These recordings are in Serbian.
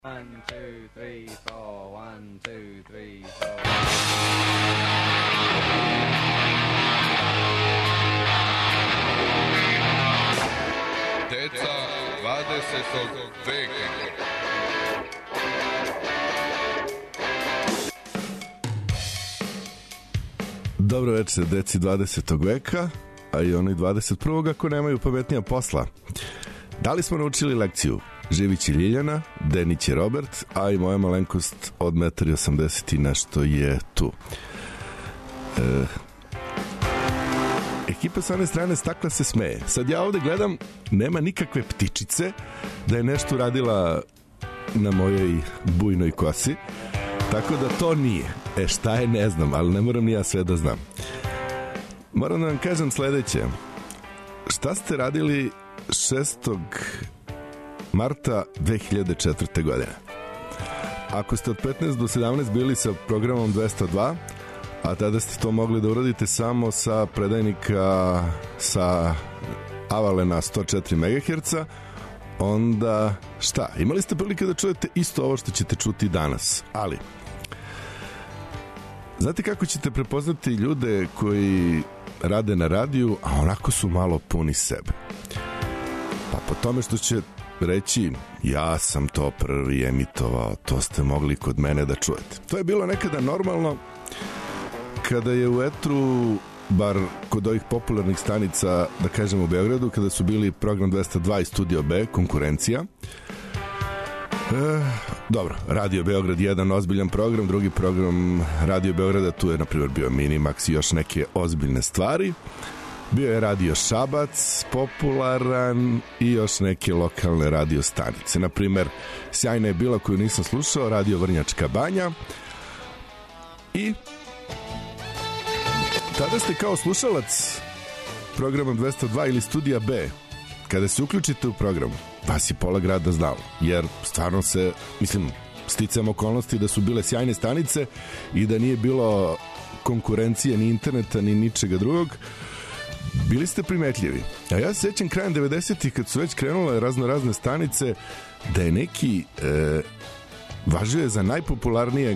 1, 2, 3, 4, 1, 2, 3, 4. Deca 20. veka. Dobro večer, deci 20. veka, a i oni 21. ako nemaju pametnija posla. Da li smo naučili lekciju? Živić je Ljiljana, Denić je Robert, a i moja malenkost od 1,80 m i nešto je tu. Ekipa sa one strane stakla se smeje. Sad ja ovde gledam, nema nikakve ptičice da je nešto radila na mojoj bujnoj kosi, tako da to nije. Šta je ne znam, ali ne moram ni ja sve da znam. Moram da vam kažem sledeće. Šta ste radili 6. marta 2004. godine? Ako ste od 15 do 17 bili sa programom 202, a tada ste to mogli da uradite samo sa predajnika sa Avalena 104 MHz, onda šta? Imali ste prilike da čujete isto ovo što ćete čuti danas, ali znate kako ćete prepoznati ljude koji rade na radiju, a onako su malo puni sebe? Pa po tome što će reći, ja sam to prvi emitovao, to ste mogli kod mene da čujete. To je bilo nekada normalno kada je u etru, bar kod ovih popularnih stanica, da kažem u Beogradu, kada su bili program 202 i Studio B, konkurencija. Dobro, Radio Beograd je jedan ozbiljan program, drugi program Radio Beograda, tu je na primjer bio Minimax i još neke ozbiljne stvari. Bio je Radio Šabac, popularan i još neke lokalne radio stanice. Na primjer, sjajna je bila koju nisam slušao, Radio Vrnjačka Banja. I tada ste kao slušalac programa 202 ili Studija B, kada se uključite u program, vas je pola grada znalo, jer stvarno se, mislim, sticam okolnosti da su bile sjajne stanice i da nije bilo konkurencije ni interneta ni ničega drugog, bili ste primetljivi. A ja se sećam krajem 90-ih kad su već krenule razne stanice da je neki važio je za najpopularnijeg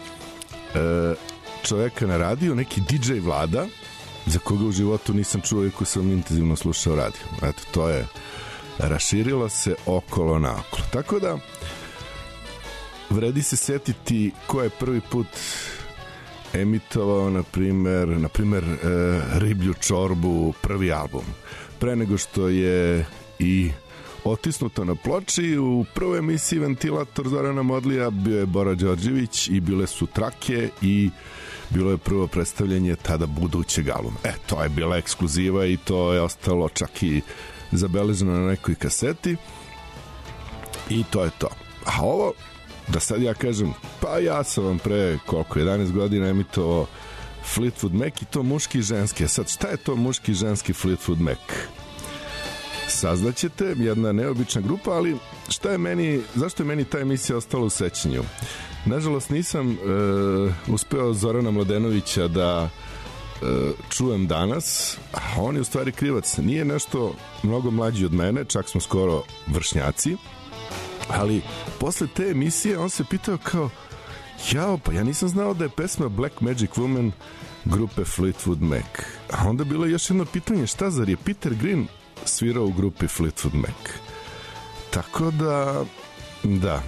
čoveka na radiju, neki DJ Vlada, za koga u životu nisam čuo i ko sam intenzivno slušao radio. Eto, to je raširilo se okolo na okolo. Tako da vredi se setiti ko je prvi put emitovao, na primer Riblju čorbu, prvi album. Pre nego što je i otisnuto na ploči, u prvoj emisiji Ventilator Zorana Modlija bio je Bora Đorđević i bile su trake i bilo je prvo predstavljanje tada budućeg albuma. To je bila ekskluziva i to je ostalo čak i zabeleženo na nekoj kaseti i to je to. A ovo, da sad ja kažem, pa ja sam vam pre 11 godina emitovao Fleetwood Mac i to muški i ženski. Sad, šta je to muški i ženski Fleetwood Mac? Saznaćete, jedna neobična grupa, ali zašto je meni ta emisija ostala u sećanju? Nažalost nisam uspeo Zorana Mladenovića da čujem danas, a on je u stvari krivac. Nije nešto mnogo mlađi od mene, čak smo skoro vršnjaci, ali posle te emisije on se pitao kao, pa ja nisam znao da je pesma Black Magic Woman grupe Fleetwood Mac. A onda bilo još jedno pitanje, šta zar je Peter Green svirao u grupi Fleetwood Mac? Tako da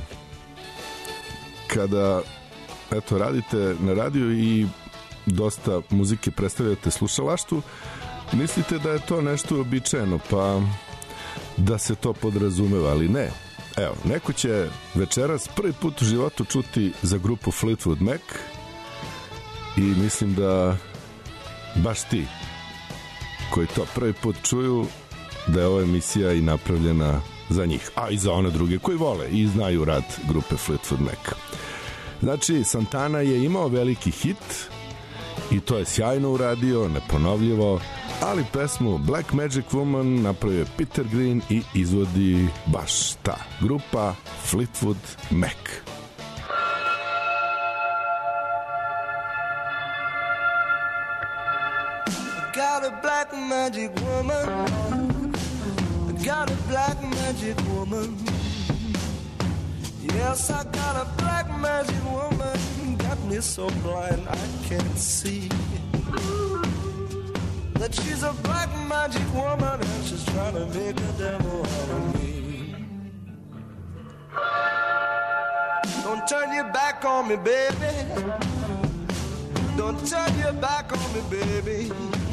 kada radite na radiju i dosta muzike predstavljate slušalaštvu, mislite da je to nešto uobičajeno, pa da se to podrazumeva, ali ne. Evo, neko će večeras prvi put u životu čuti za grupu Fleetwood Mac i mislim da baš ti koji to prvi put čuju da je ova emisija i napravljena za njih, a i za one druge koji vole i znaju rad grupe Fleetwood Mac. Znači, Santana je imao veliki hit i to je sjajno uradio, neponovljivo, ali pesmu Black Magic Woman napravio Peter Green i izvodi baš ta grupa Fleetwood Mac. Got a black magic woman, got a black magic woman. Yes, I got a black magic woman, got me so blind I can't see that she's a black magic woman and she's trying to make a devil out of me. Don't turn your back on me, baby. Don't turn your back on me, baby.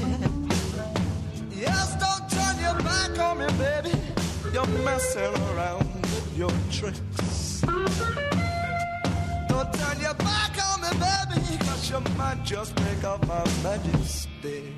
Yes, don't turn your back on me, baby. You're messing around with your tricks. Don't turn your back on me, baby, 'cause you might just break off my magic stick.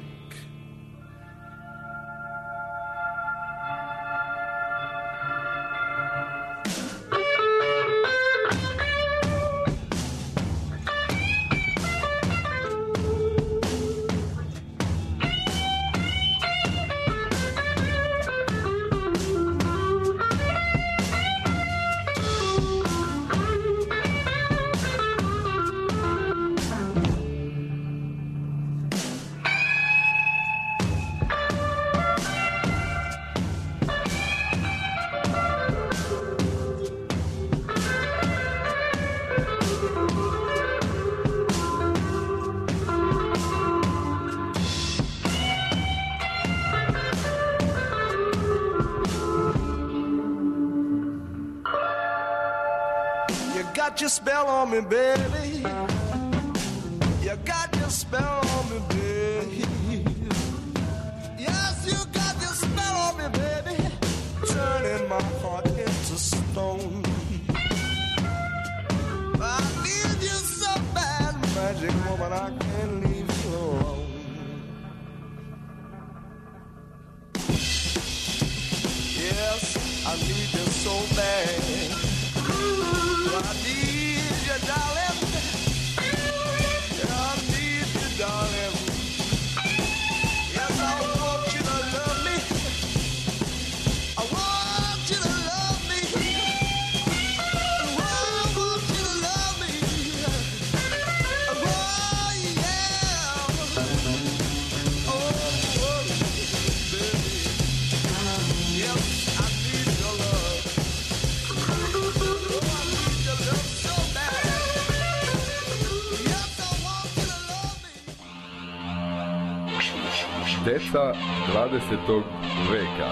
Got your spell on me, baby. You got your spell on me, baby. Yes, you got your spell on me, baby. Turning my heart into stone. I need you so bad, magic woman, I can't leave you alone. Yes, I need you so bad. I need you, darling. I need you, darling. Yes, I want you to love me. I want you to love me. I want you to love me. Oh, yeah. Oh, baby. Yes, I need your love. Deca 20. veka.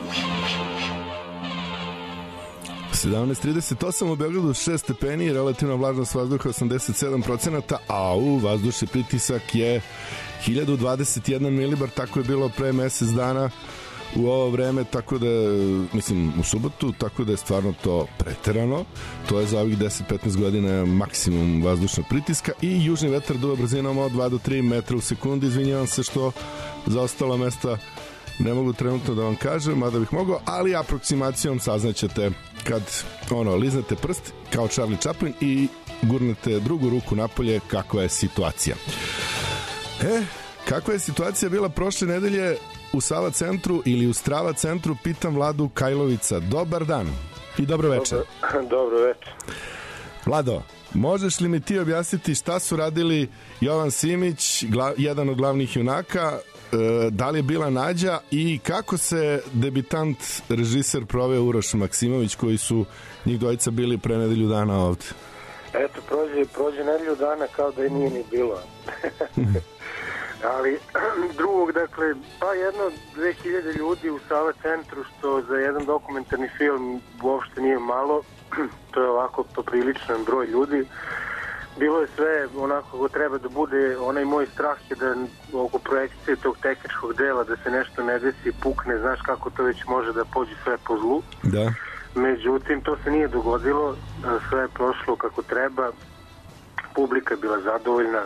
17:38 u Beogradu 6 stepeni, relativna vlažnost vazduha 87%, a u vazdušni pritisak je 1021 milibar, tako je bilo pre mesec dana u ovo vreme, tako da, mislim, u subotu, tako da je stvarno to preterano. To je za ovih 10-15 godina maksimum vazdušnog pritiska i južni vetar duva brzinom od 2 do 3 metra u sekundi. Izvinjavam se što za ostala mesta ne mogu trenutno da vam kažem, mada bih mogao, ali aproksimacijom saznaćete kad liznete prst kao Charlie Chaplin i gurnete drugu ruku napolje kakva je situacija. Kakva je situacija bila prošle nedelje u Sava centru ili u Strava centru, pitam Vladu Kajlovica. Dobar dan i dobro večer. Dobro večer. Vlado, možeš li mi ti objasniti šta su radili Jovan Simić, jedan od glavnih junaka, da li je bila Nađa i kako se debitant režiser proveo Uroš Maksimović, koji su njih dvojica bili pre nedelju dana ovde? Eto, prođe nedelju dana kao da i nije ni bilo. Ali drugog, dakle, pa jedno 2000 ljudi u Sava centru, što za jedan dokumentarni film uopšte nije malo, to je ovako popriličan broj ljudi. Bilo je sve onako kako treba da bude. Onaj moj strah je da oko projekcije tog tehničkog dela da se nešto ne desi, pukne, znaš kako to već može da pođe sve po zlu. Da. Međutim, to se nije dogodilo, sve je prošlo kako treba, publika je bila zadovoljna.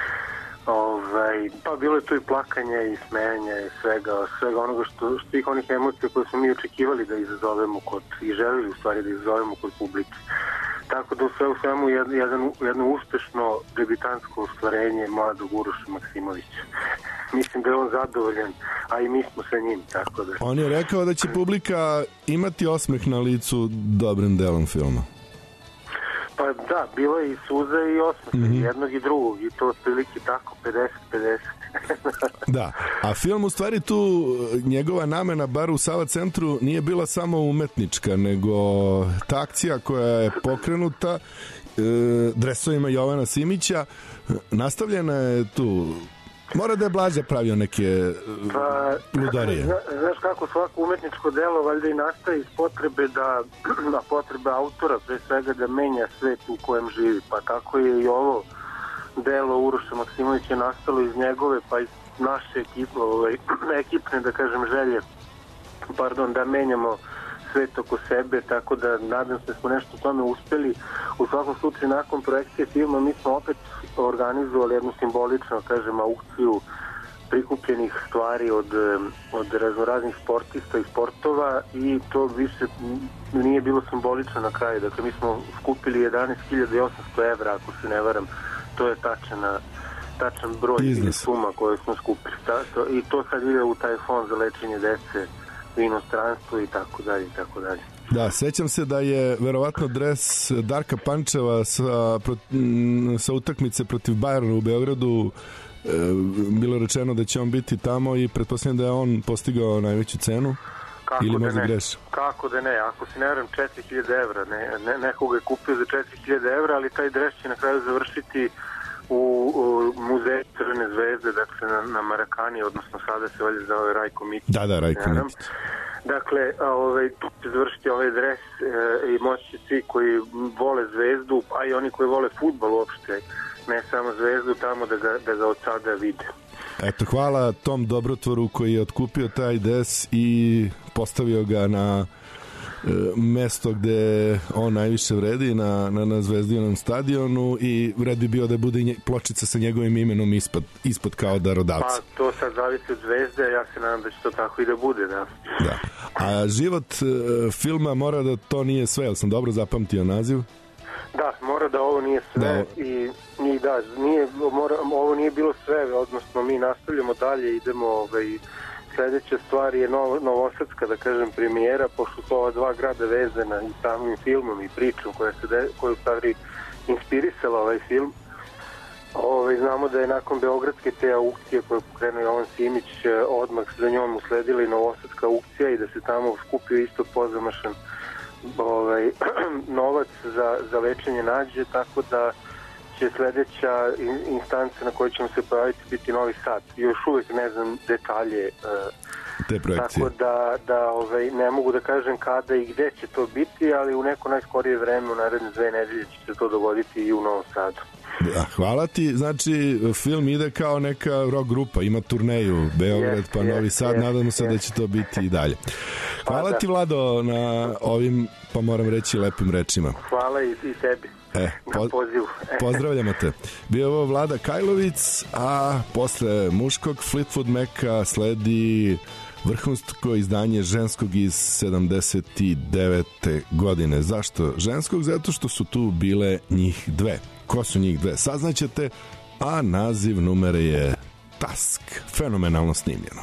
Pa bilo je tu i plakanje i smejanje i svega onoga što svih onih emocija koje smo mi očekivali da izazovemo i želili u stvari da izazovemo kod publike. Tako da sve u svemu jedno uspešno debitansko ostvarenje mladog Uroša Maksimovića. Mislim da je on zadovoljan, a i mi smo sa njim, tako da. On je rekao da će publika imati osmeh na licu dobrim delom filma. Pa Da, bilo je i suza i osmeh, jednog i drugog, i to otprilike tako, 50-50. Da, a film u stvari tu, njegova namena, bar u Sava centru, nije bila samo umetnička, nego ta akcija koja je pokrenuta dresovima Jovana Simića, nastavljena je tu. Mora da je Blaža pravio neke ludarije. Znaš kako, svako umetničko delo valjda i nastaje iz potrebe potrebe autora, pre svega da menja svet u kojem živi. Pa tako je i ovo delo Uroša Maksimovića nastalo iz njegove, pa iz naše ekipne, da kažem, želje, da menjamo svet oko sebe, tako da nadam se da smo nešto u tome uspeli. U svakom slučaju, nakon projekcije filma mi smo opet organizovali jednu simboličnu, kažem, aukciju prikupljenih stvari od raznoraznih sportista i sportova, i to više nije bilo simbolično na kraju. Dakle, mi smo skupili 11.800 evra, ako se ne varam. To je tačan broj ili suma koju smo skupili. I to sad ide u taj fond za lečenje dece u inostranstvu i tako dalje i tako dalje. Da, sećam se da je verovatno dres Darka Pančeva sa utakmice protiv Bayerna u Beogradu bilo rečeno da će on biti tamo, i pretpostavljam da je on postigao najveću cenu. Kako ili da možda ne? greš? Kako da ne? Ako se ne verujem, 4.000 evra. Nekoga je kupio za 4.000 evra, ali taj dres će na kraju završiti u muzeju Crvene zvezde, dakle na Marakani, odnosno sada se valjda zove Rajko Mitić. Da, Rajko Mitić. Dakle, tu će završiti ovaj dres i moći će svi koji vole Zvezdu, a i oni koji vole fudbal uopšte, ne samo Zvezdu, tamo da ga od sada vide. Eto, hvala tom dobrotvoru koji je otkupio taj dres i postavio ga na mesto gde on najviše vredi, na Zvezdinom stadionu, i vredi bio da bude pločica sa njegovim imenom ispod kao darodavca. Pa to sad zavisi od Zvezde, ja se nadam da će to tako i da bude, da. A život filma mora da to nije sve, jel sam dobro zapamtio naziv? Da, mora da ovo nije sve, ovo nije bilo sve, odnosno mi nastavljamo dalje, idemo, sledeća stvar je novosadska, da kažem, premijera, pošto su ova dva grada vezana i samim filmom i pričom koju stvari inspirisala ovaj film. Znamo da je nakon beogradske te aukcije koje pokrenuo Jovan Simić, odmah za njom usledila i novosadska aukcija i da se tamo skupio isto pozamašan novac za lečenje nađe, tako da će sledeća instanca na kojoj ćemo se pojaviti biti Novi Sad. Još uvijek ne znam detalje te projekcije. Tako da ne mogu da kažem kada i gde će to biti, ali u neko najskorije vreme, u naredne 2 nedelje će se to dogoditi i u Novom Sadu. Da, hvala ti. Znači, film ide kao neka rock grupa, ima turneju Beograd pa Novi Sad, nadamo se da će to biti i dalje. Hvala ti, Vlado, na ovim, pa moram reći, lepim rečima. Hvala i tebi. Na pozivu. Pozdravljamo te. Bio je ovo Vlada Kajlovic, a posle muškog Fleetwood Maca sledi vrhunsko izdanje ženskog iz 79. godine. Zašto ženskog? Zato što su tu bile njih dve. Ko su njih dve? Saznaćete, a naziv numere je Task. Fenomenalno snimljeno.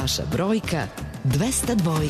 Vaša brojka 202.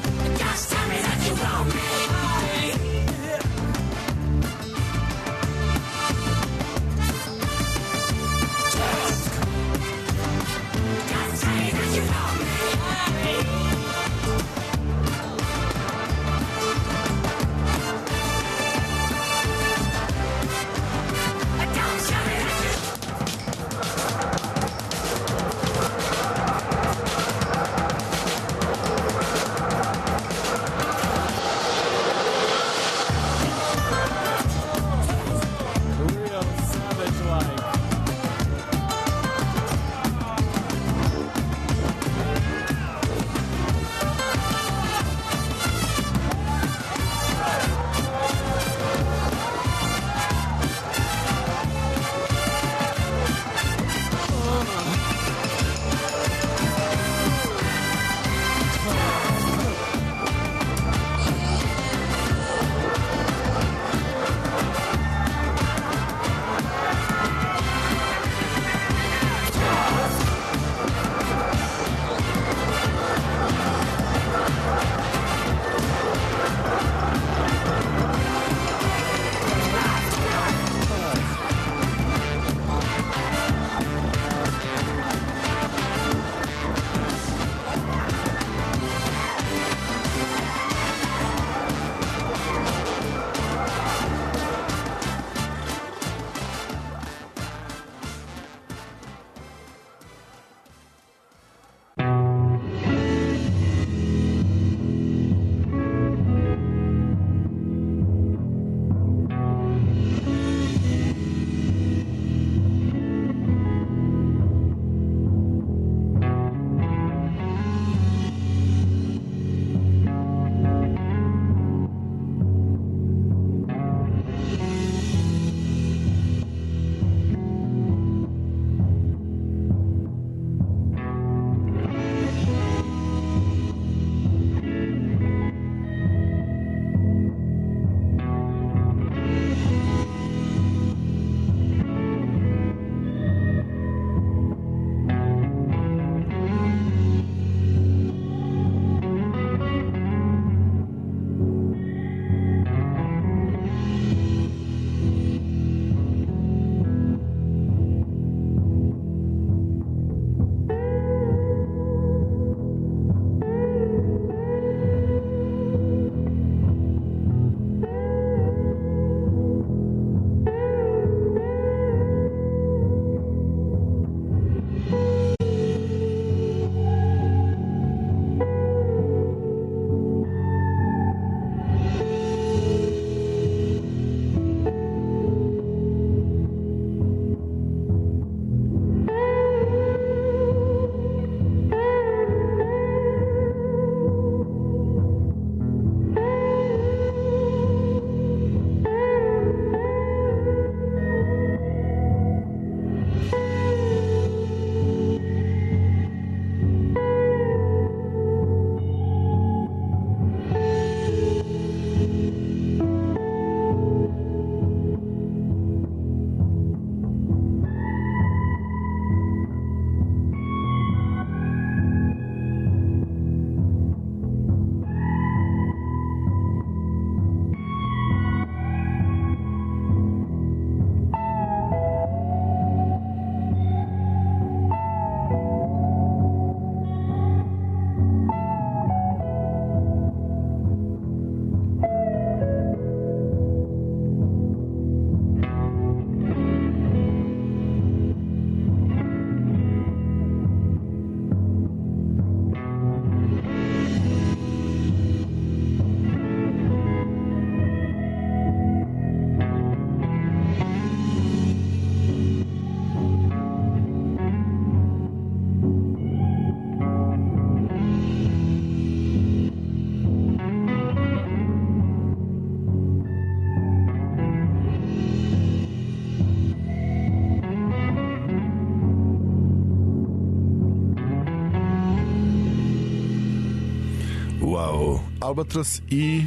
Wow, Albatros i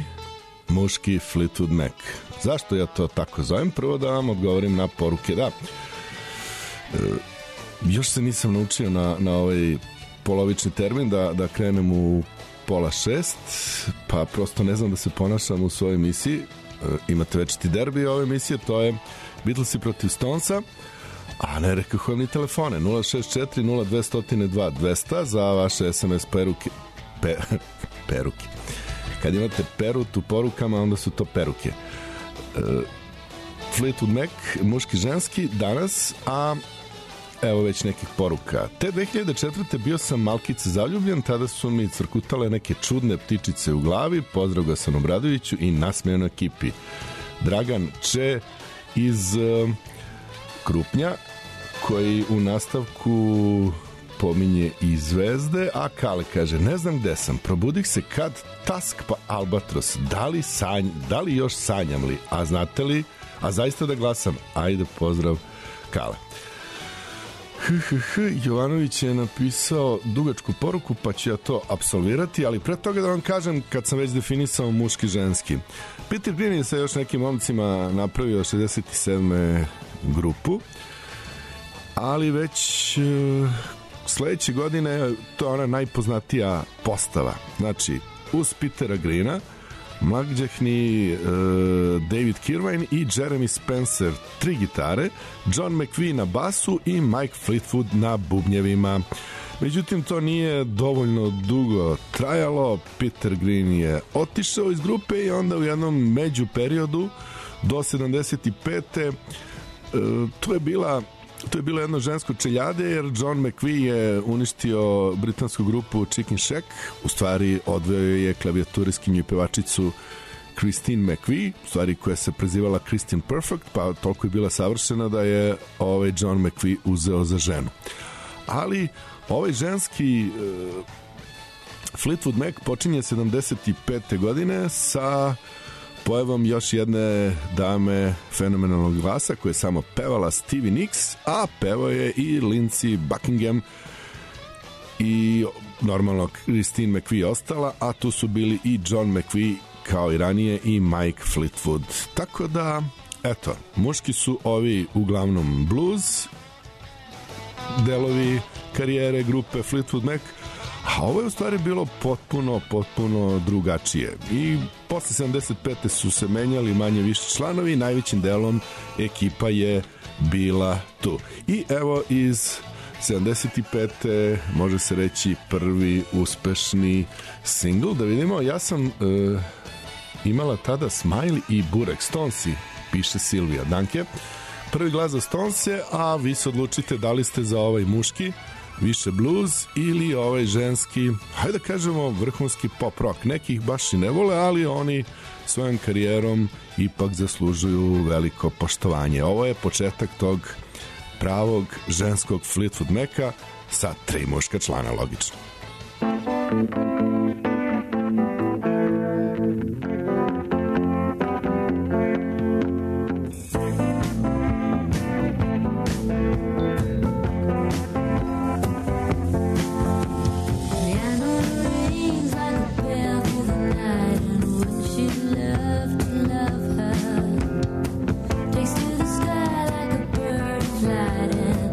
muški Fleetwood Mac. Zašto ja to tako zovem? Prvo da vam odgovorim na poruke. Da, još se nisam naučio na ovaj polovični termin da krenem u 5:30, pa prosto ne znam da se ponašam u svojoj emisiji. Imate večiti derbi ove emisije, to je Beatlesi protiv Stonesa, a ne rekao vam ni telefone 064 0202 200 za vaše SMS peruke. Kad imate perut u porukama, onda su to peruke. Fleetwood Mac, muški, ženski, danas, a evo već nekih poruka. Te 2004. bio sam malkice zaljubljen, tada su mi crkutale neke čudne ptičice u glavi, pozdrav Gasanu Obradoviću i nasmejanoj ekipi. Dragan Če iz Krupnja, koji u nastavku pominje i zvezde, a Kale kaže, ne znam gde sam, probudih se kad Task pa Albatros, da li još sanjam li, a znate li, a zaista da glasam, ajde pozdrav Kale. Jovanović je napisao dugačku poruku, pa ću ja to apsolvirati, ali pre toga da vam kažem, kad sam već definisao muški, ženski. Peter Green je sa još nekim momcima napravio 67. grupu, ali već sledeće godine to je ona najpoznatija postava. Znači, uz Petera Greena, mlađehni David Kirvine i Jeremy Spencer 3 gitare, John McVie na basu i Mike Fleetwood na bubnjevima. Međutim, to nije dovoljno dugo trajalo. Peter Green je otišao iz grupe i onda u jednom među periodu do 75. To je bilo jedno žensko čeljade, jer John McVie je uništio britansku grupu Chicken Shack, u stvari odveo je klavijaturiskinju i pevačicu Christine McVie, u stvari koja se prezivala Christine Perfect, pa toliko je bila savršena da je John McVie uzeo za ženu. Ali ovaj ženski Fleetwood Mac počinje 75. godine sa pojavom još jedne dame fenomenalnog glasa koja je samo pevala Stevie Nicks, a pevao je i Lindsey Buckingham i normalno Christine McVie ostala, a tu su bili i John McVie kao i ranije i Mike Fleetwood. Tako da, eto, muški su ovi uglavnom blues delovi karijere grupe Fleetwood Mac, a ovo je u stvari bilo potpuno drugačije. I posle 75. su se menjali manje više članovi, najvećim delom ekipa je bila tu. I evo iz 75. može se reći prvi uspešni singl. Da vidimo, ja sam imala tada Smile i Burek Stonesi, piše Silvija Danke. Prvi glas za Stonese, a vi se odlučite da li ste za ovaj muški, više blues ili ovaj ženski, hajde da kažemo vrhunski pop rock. Nekih baš i ne vole, ali oni svojom karijerom ipak zaslužuju veliko poštovanje. Ovo je početak tog pravog ženskog Fleetwood Maca sa 3 muška člana, logično.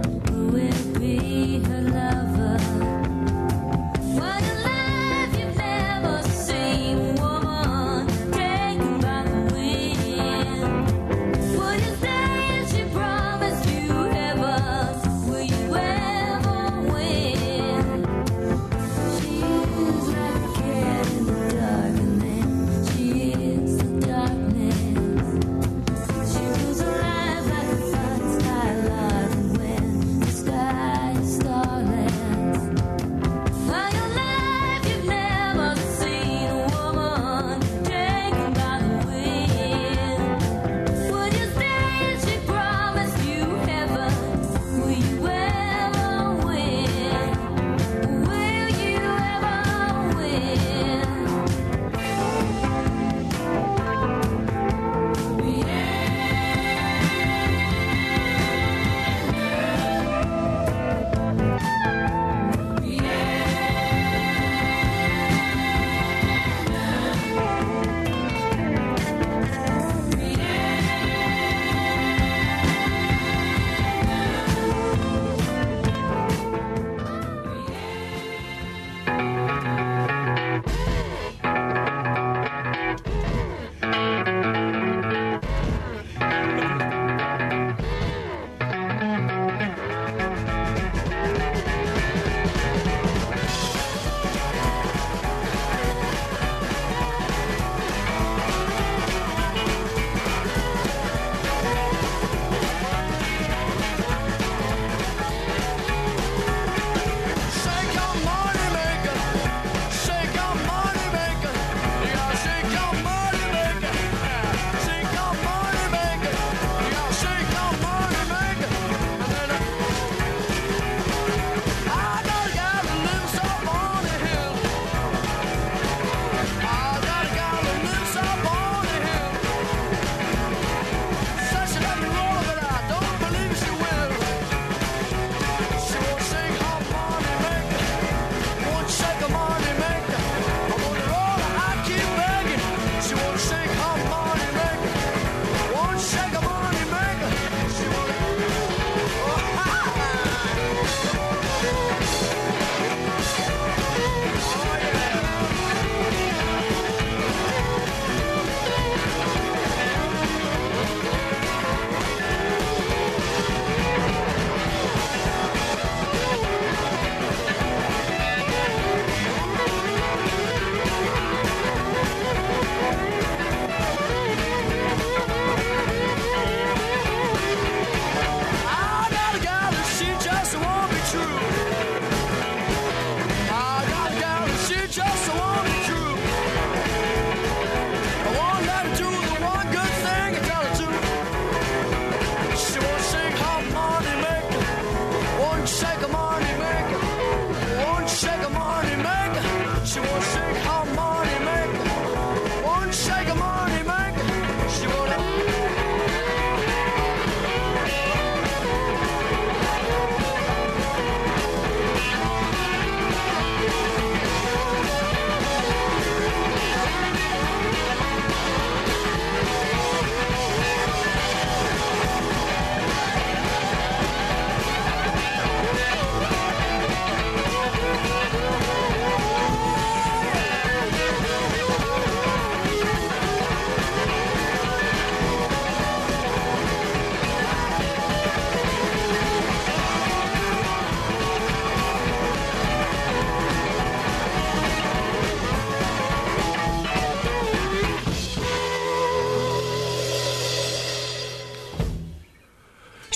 What a life you've led.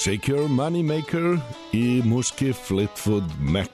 Shake Your Money Maker i muški Fleetwood Mac.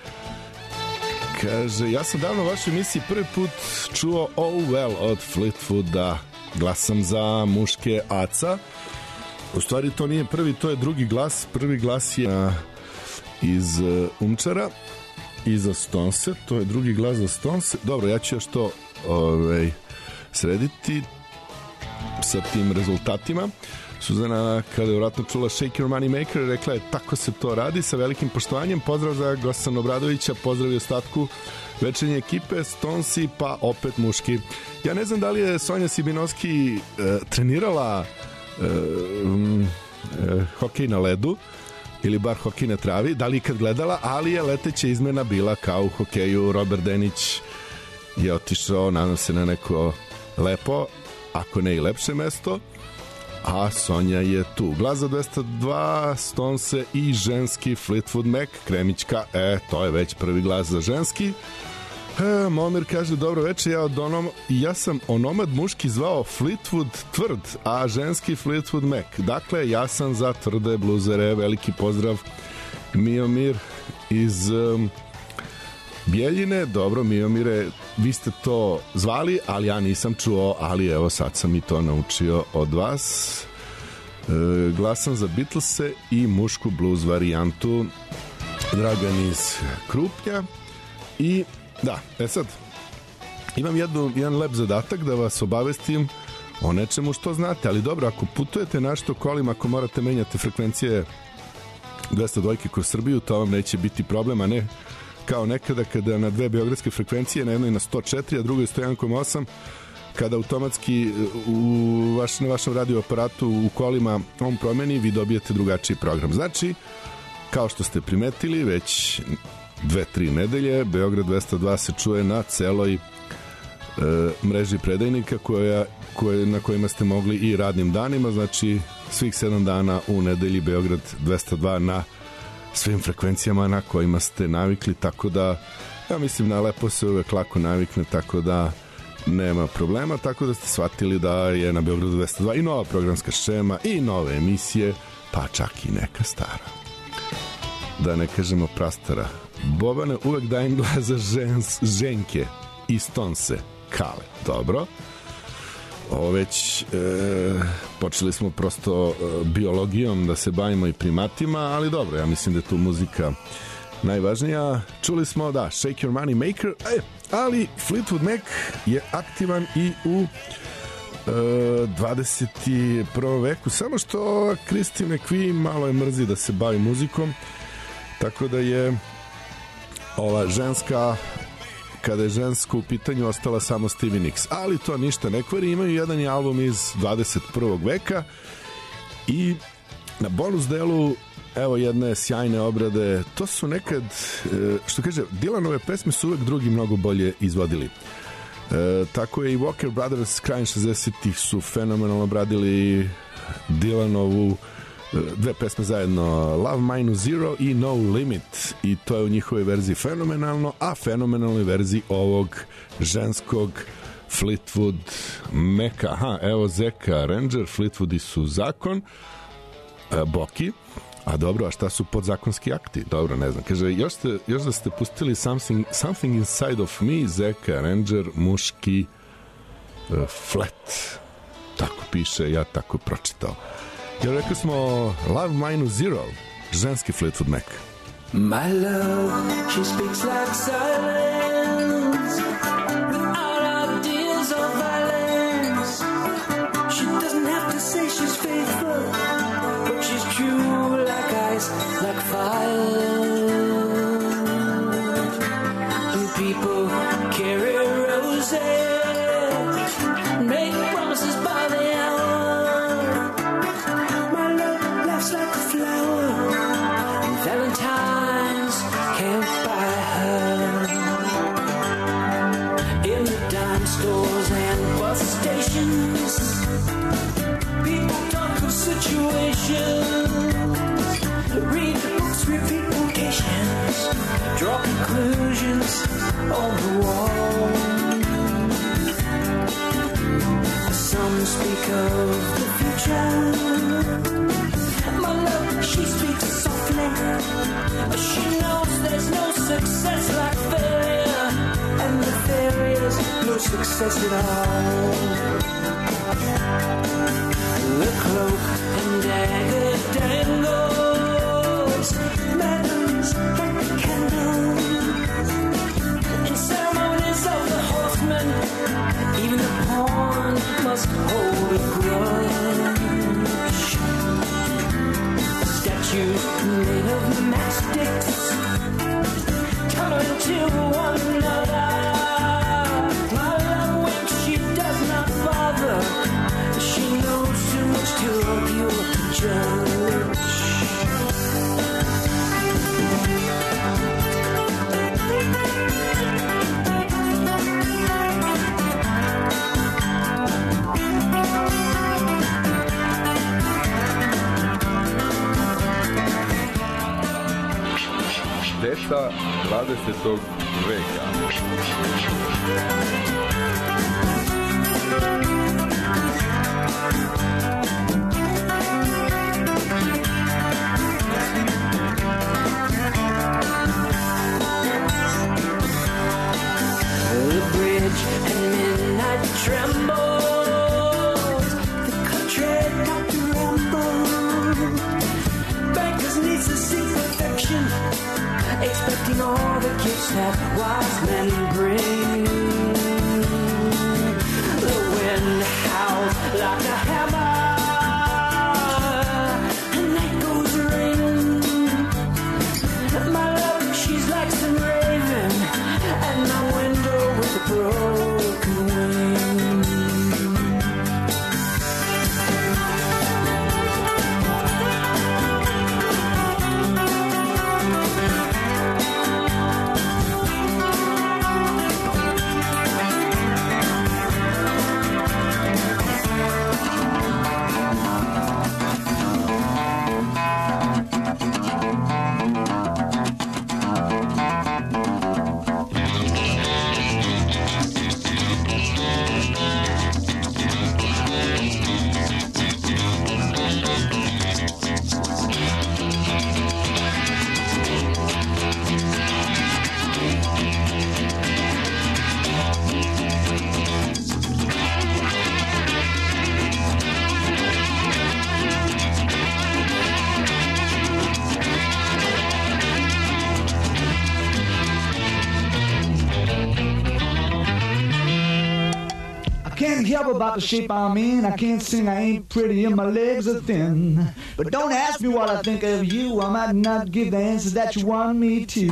Kaže, ja sam davno u vašoj emisiji prvi put čuo Oh Well od Fleetwooda. Glasam za muške Aca. U stvari to nije prvi, to je drugi glas. Prvi glas je iz Umčara i za Stonese. To je drugi glas za Stonese. Dobro, ja ću još to srediti sa tim rezultatima. Suzana, kada je vratno čula Shake Your Money Maker, rekla je tako se to radi, sa velikim poštovanjem. Pozdrav za Gosana Obradovića, pozdrav i ostatku večernje ekipe, Stonesi, pa opet muški. Ja ne znam da li je Sonja Sibinovski trenirala hokej na ledu ili bar hokej na travi, da li ikad gledala, ali je leteća izmena bila kao u hokeju. Robert Denić je otišao, nadam se, na neko lepo, ako ne i lepše mesto, a Sonja je tu. Glas za 202, Stonese i ženski Fleetwood Mac, Kremićka, to je već prvi glas za ženski. Momir kaže, dobro večer, ja sam onomad muški zvao Fleetwood tvrd, a ženski Fleetwood Mac. Dakle, ja sam za tvrde bluzere, veliki pozdrav Miomir iz Bjeljine. Dobro, Miomire, vi ste to zvali, ali ja nisam čuo, ali evo sad sam i to naučio od vas. Glasam za Beatlese i mušku blues varijantu, Dragan iz Krupnja. I da, sad imam jedan lep zadatak da vas obavestim o nečemu što znate, ali dobro, ako putujete našto kolima, ako morate menjati frekvencije 202 kroz Srbiju, to vam neće biti problem, a ne kao nekada kada na dve beogradske frekvencije, na jednoj na 104, a drugoj 101,8, kada automatski na vašem radio aparatu u kolima on promeni, vi dobijete drugačiji program. Znači, kao što ste primetili, već 2-3 nedelje Beograd 202 se čuje na celoj mreži predajnika na kojima ste mogli i radnim danima, znači svih 7 dana u nedelji Beograd 202 na svim frekvencijama na kojima ste navikli, tako da ja mislim na lepo se uvek lako navikne, tako da nema problema, tako da ste shvatili da je na Beogradu 202 i nova programska šema i nove emisije, pa čak i neka stara, da ne kažemo prastara. Bobane, uvek dajem glas za ženke i Stonese, Kale, dobro. Ovo već počeli smo prosto biologijom da se bavimo i primatima, ali dobro, ja mislim da je tu muzika najvažnija. Čuli smo, da, Shake Your Money Maker, ali Fleetwood Mac je aktivan i u 21. veku, samo što Christine McVie malo je mrzi da se bavi muzikom, tako da je ova ženska, kada je žensko u pitanju, ostala samo Stevie Nicks, ali to ništa ne kvari, imaju jedan album iz 21. veka i na bonus delu evo jedne sjajne obrade. To su nekad, što kaže, Dylanove pesme su uvek drugi mnogo bolje izvodili. Tako je i Walker Brothers krajem 60-ih su fenomenalno obradili Dylanovu dve pesme zajedno, Love Mine Zero i No Limit, i to je u njihovoj verziji fenomenalno, a fenomenalnoj verziji ovog ženskog Fleetwood Maca. Aha, evo Zeka Ranger, Fleetwoodi su zakon, Boki, a dobro, a šta su podzakonski akti? Dobro, ne znam. Kaže, još da ste pustili Something Inside of Me, Zeka Ranger, muški flat. Tako piše, ja tako pročitao. Jer rekli smo Love Mine Zero, ženski Fleetwood Mac. My love, she speaks like silence, without ideas of violence. She doesn't have to say she's faithful, but she's true like ice, like fire. And people carry roses, make promises by the hour. My love laughs like a flower, and Valentine's can't buy her. In the dime stores and bus stations, people talk of situations, read books, repeat vocations, draw conclusions on the wall. Some speak of the future. My love, says it all. The cloak and dagger dangles, madams like the candles. In ceremonies of the horsemen, even the pawn must hold a grudge. Statues made of matchsticks turn to one another. My love winks, she does not bother. She knows too much to argue or to judge. Deca 20. veka. The bridge at midnight trembles. The country got to rumble. Bankers need to seek perfection, expecting all the gifts that wise men bring. The wind howls like a hammer, and night goes ring. My love, she's like some raven, and my window with a broken wing. Can't help about the shape I'm in. I can't sing, I ain't pretty, and my legs are thin. But don't ask me what I think of you. I might not give the answers that you want me to.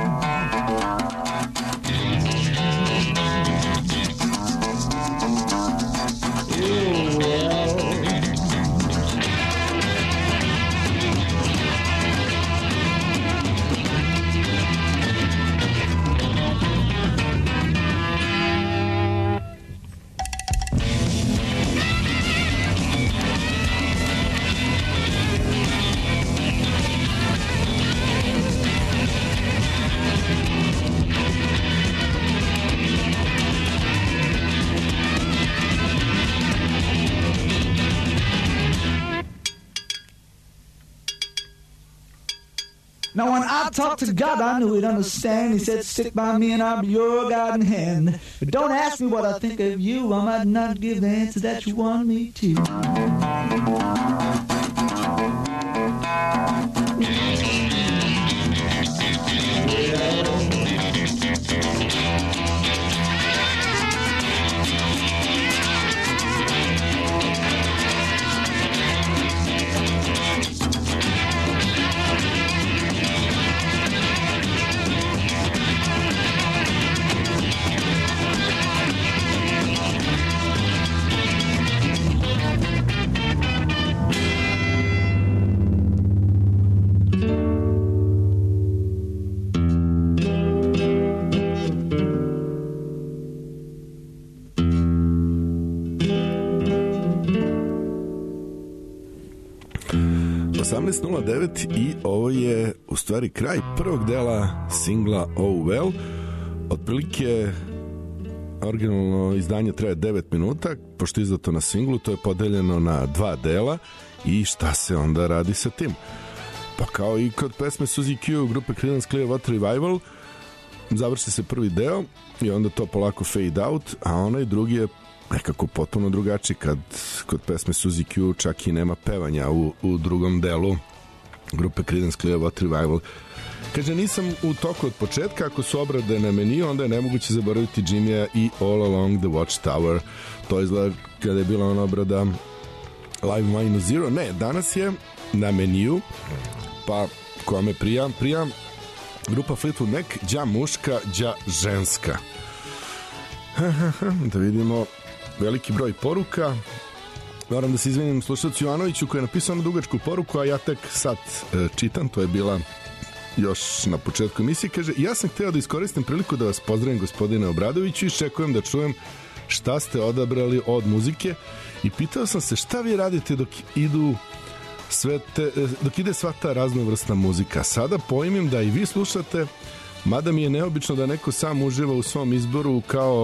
Now when I talked to God, I knew he'd understand. He said, stick by me and I'll be your guiding hand. But don't ask me what I think of you. I might not give the answer that you want me to. I ovo je u stvari kraj prvog dela singla Oh Well. Otprilike originalno izdanje traje 9 minuta, pošto je izdato na singlu, to je podeljeno na 2 dela. I šta se onda radi sa tim? Pa kao i kod pesme Suzy Q grupe Creedence Clearwater Revival, završi se prvi deo i onda to polako fade out, a onaj drugi je nekako potpuno drugačiji kad kod pesme Suzy Q čak i nema pevanja u drugom delu grupe Creedence Clearwater Revival. Kaže, nisam u toku od početka, ako su obrade na meniju, onda je nemoguće zaboraviti Jimmya i All Along the Watchtower. To izgleda kada je bila ona obrada Live Minus Zero. Ne, danas je na meniju, pa koja me prija grupa Fleetwood Mac, đa muška, đa ženska. Da vidimo veliki broj poruka. Moram da se izvinim slušalcu Jovanoviću koji je napisao na dugačku poruku, a ja tek sad čitam, to je bila još na početku emisije. Kaže, ja sam hteo da iskoristim priliku da vas pozdravim, gospodine Obradoviću, i čekujem da čujem šta ste odabrali od muzike i pitao sam se šta vi radite dok ide sva ta raznovrsna muzika. Sada pojmim da i vi slušate, mada mi je neobično da neko sam uživa u svom izboru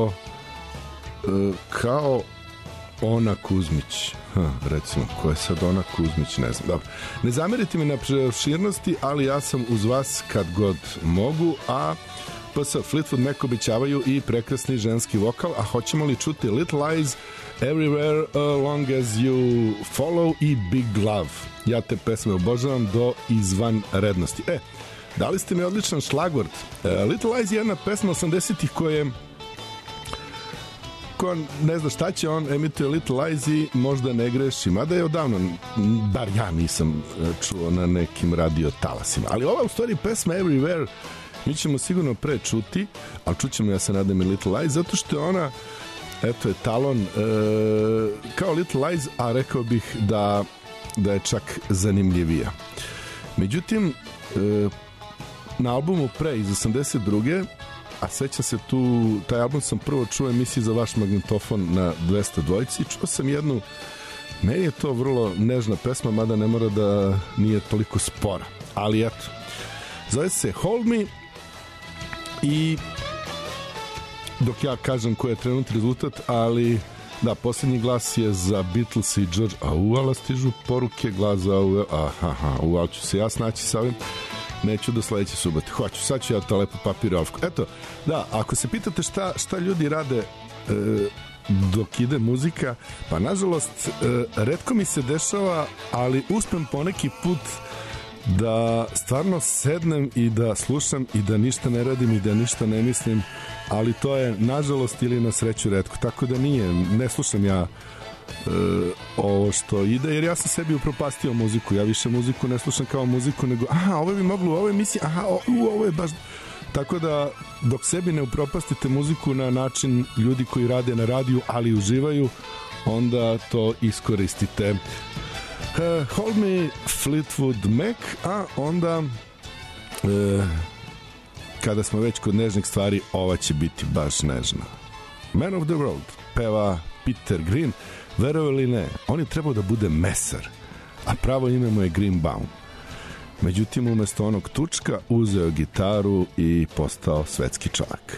kao Ona Kuzmić. Recimo, ko je sad Ona Kuzmić, ne znam. Dobro. Ne zamerite mi na preopširnosti, ali ja sam uz vas kad god mogu, a PS Fleetwood Mac obećavaju i prekrasni ženski vokal, a hoćemo li čuti Little Lies, Everywhere Long As You Follow i Big Love. Ja te pesme obožavam do izvanrednosti. Dali ste mi odličan šlagvort. Little Lies je jedna pesma 80-ih koja ko ne zna šta će, on emituje Little Lies i možda ne greši, mada je odavno, bar ja nisam čuo na nekim radio talasima, ali ova u stvari pesma Everywhere mi ćemo sigurno pre čuti, ali čućemo, ja se nadam, i Little Lies, zato što je ona, eto je talon kao Little Lies, a rekao bih da je čak zanimljivija. Međutim, na albumu pre iz 82. a sećam se taj album sam prvo čuo emisiji Za vaš magnetofon na 202, čuo sam jednu, meni je to vrlo nežna pesma, mada ne mora da nije toliko spora, ali eto, zove se Hold Me i dok ja kažem koji je trenutni rezultat, ali da, posljednji glas je za Beatles i George, ala stižu poruke, glas za ali ću se ja snaći sa ovim, neću do sledeće subote, hoću, sad ću ja to lepo papirovku. Eto, da, ako se pitate šta ljudi rade dok ide muzika, pa nažalost retko mi se dešava, ali uspem poneki put da stvarno sednem i da slušam i da ništa ne radim i da ništa ne mislim, ali to je nažalost ili na sreću retko, tako da ne slušam ja ovo što ide, jer ja sam sebi upropastio muziku, ja više muziku ne slušam kao muziku, nego ovo bi moglo u ovoj emisiji, ovo je baš, tako da dok sebi ne upropastite muziku na način ljudi koji rade na radiju, ali uživaju, onda to iskoristite. Hold Me, Fleetwood Mac, a onda kada smo već kod nežnih stvari, ova će biti baš nežna. Man of the World peva Peter Green. Verovali ili ne, on je trebao da bude mesar, a pravo ime mu je Greenbaum. Međutim, umesto onog tučka uzeo gitaru i postao svetski čovjek.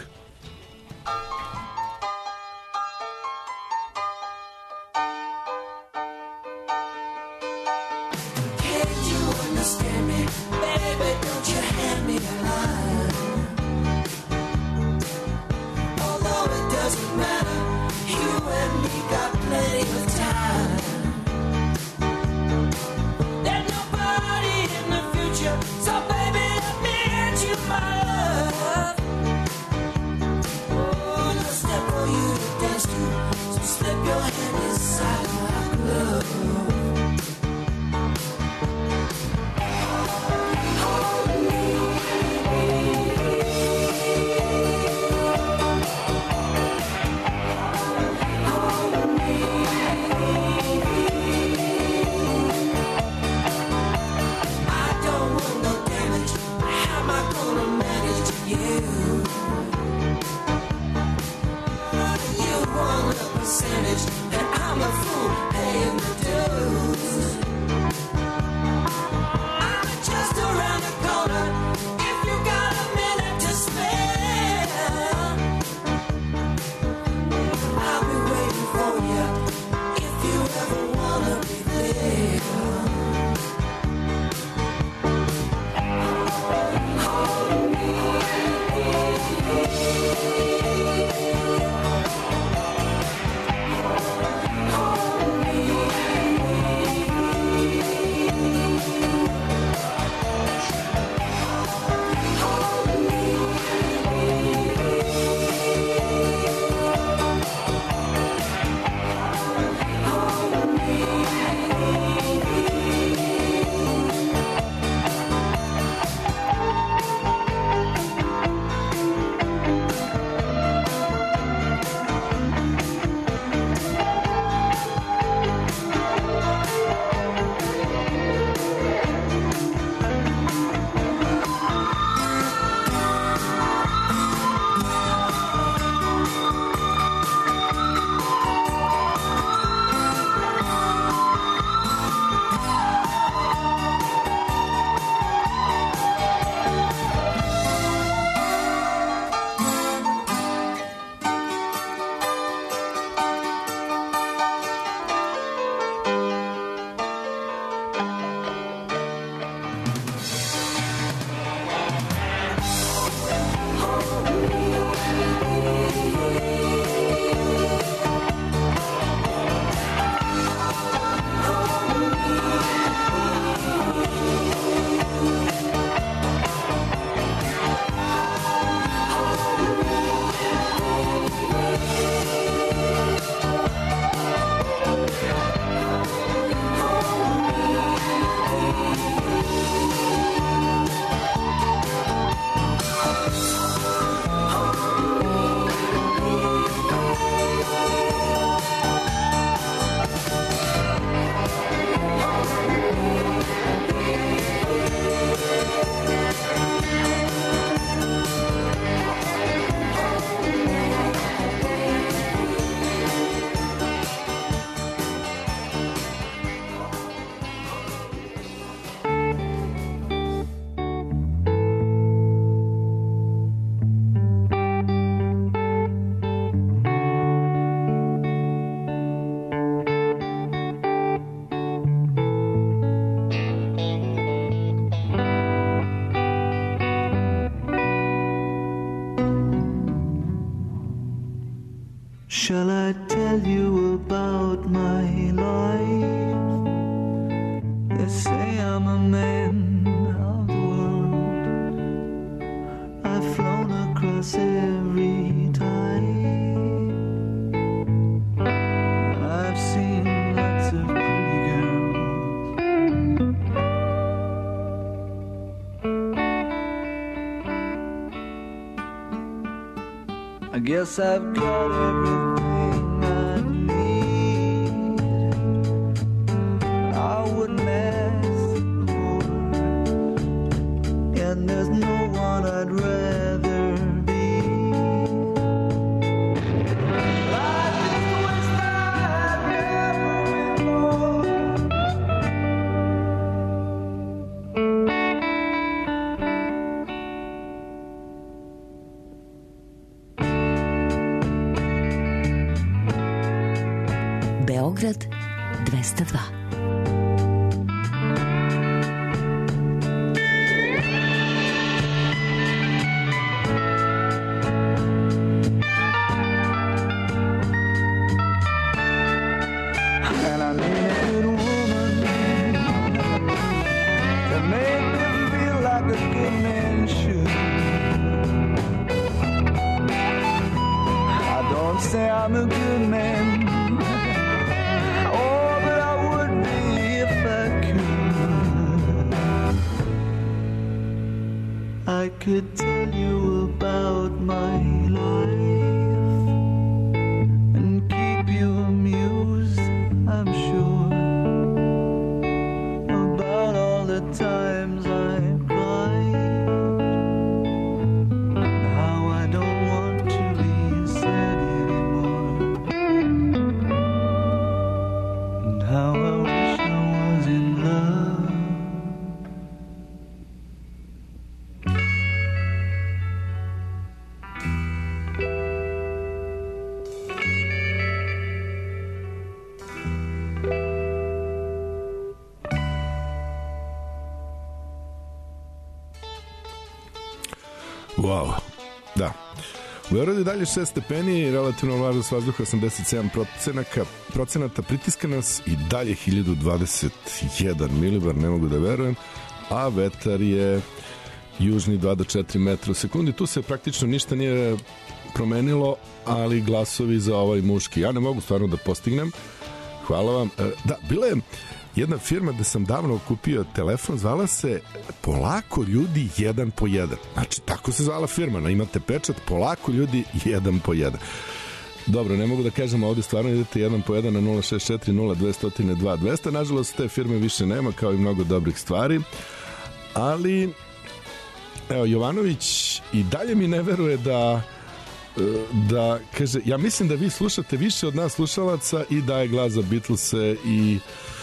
Shall I tell you about my life? They say I'm a man of the world. I've flown across every tide. I've seen lots of pretty girls. I guess I've got everything I need. I wouldn't ask for, and there's no one I'd rather be. I just wish I'd never been born. Beograd 202. And I need a good woman to make me feel like a good man should. I don't say I'm a good man, oh, but I would be if I could. I could tell you about my life and keep you amused, I'm sure, about all the times I've cried, and how I don't want to be sad anymore, and how I wish I was in love. Wow, da. U Beogradu je dalje 6 stepeni, relativno vlažnost vazduha 87%, pritiska nas i dalje 1021 milibar, ne mogu da verujem, a vetar je južni 2 do 4 metra u sekundi. Tu se praktično ništa nije promenilo, ali glasovi za ovaj muški ja ne mogu stvarno da postignem. Hvala vam. Da, bila je jedna firma da sam davno kupio telefon, zvala se Polako ljudi 1 po 1. Znači, tako se zvala firma, imate pečat Polako ljudi 1 po 1. Dobro, ne mogu da kažem, ovde stvarno idete 1 po 1 na 064 0200 2200. Nažalost, te firme više nema, kao i mnogo dobrih stvari. Ali, evo, Jovanović i dalje mi ne veruje da kaže, ja mislim da vi slušate više od nas slušalaca i daje glas za Beatlese i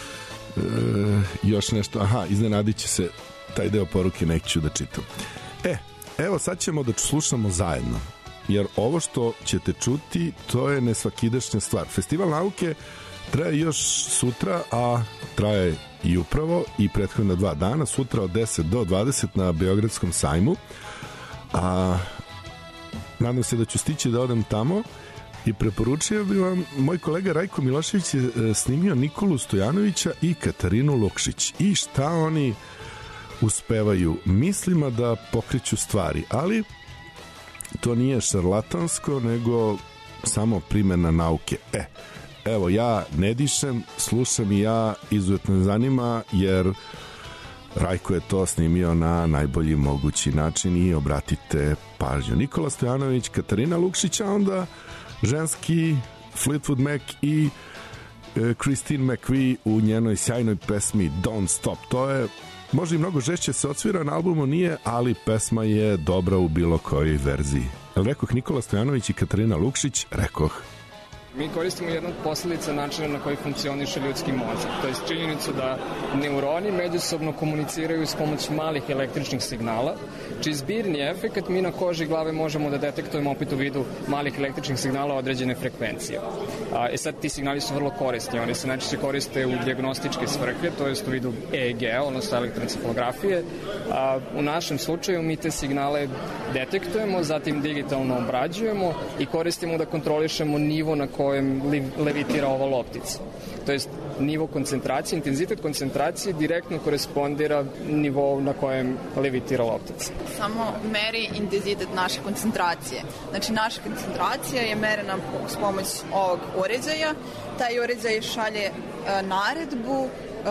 još nešto, aha, iznenadit će se, taj deo poruke neću da čitam. Evo sad ćemo da slušamo zajedno, jer ovo što ćete čuti to je nesvakidašnja stvar. Festival nauke traje još sutra, a traje i upravo i prethodna 2 dana, sutra od 10 do 20 na Beogradskom sajmu, a nadam se da ću stići da odem tamo. I preporučio bi vam, moj kolega Rajko Milošević je snimio Nikolu Stojanovića i Katarinu Lukšić. I šta oni uspevaju? Mislima da pokreću stvari, ali to nije šarlatansko, nego samo primjena nauke. Evo, ja ne dišem, slušam i ja, izuzetno zanima, jer Rajko je to snimio na najbolji mogući način i obratite pažnju. Nikola Stojanović, Katarina Lukšić, a onda ženski Fleetwood Mac i Christine McVie u njenoj sjajnoj pesmi Don't Stop. To je, možda i mnogo žešće se odsvira, na albumu nije, ali pesma je dobra u bilo kojoj verziji. Jel rekoh Nikola Stojanović i Katarina Lukšić? Rekoh. Mi koristimo jednu od posledica načina na koji funkcioniše ljudski mozak, to je činjenicu da neuroni međusobno komuniciraju s pomoć malih električnih signala, čiji zbirni efekt mi na koži glave možemo da detektujemo opet u vidu malih električnih signala određene frekvencije. Sad ti signali su vrlo korisni, oni se najčešće koriste u dijagnostičke svrhe, to jest u vidu EEG, odnosno elektroencefalografije. U našem slučaju mi te signale detektujemo, zatim digitalno obrađujemo i koristimo da kontrolišemo nivo na kojem levitira ova loptica. To jest nivo koncentracije, intenzitet koncentracije direktno korespondira nivou na kojem levitira loptica. Samo meri intenzitet naše koncentracije. Znači, naša koncentracija je merena s pomoć ovog uređaja. Taj uređaj šalje naredbu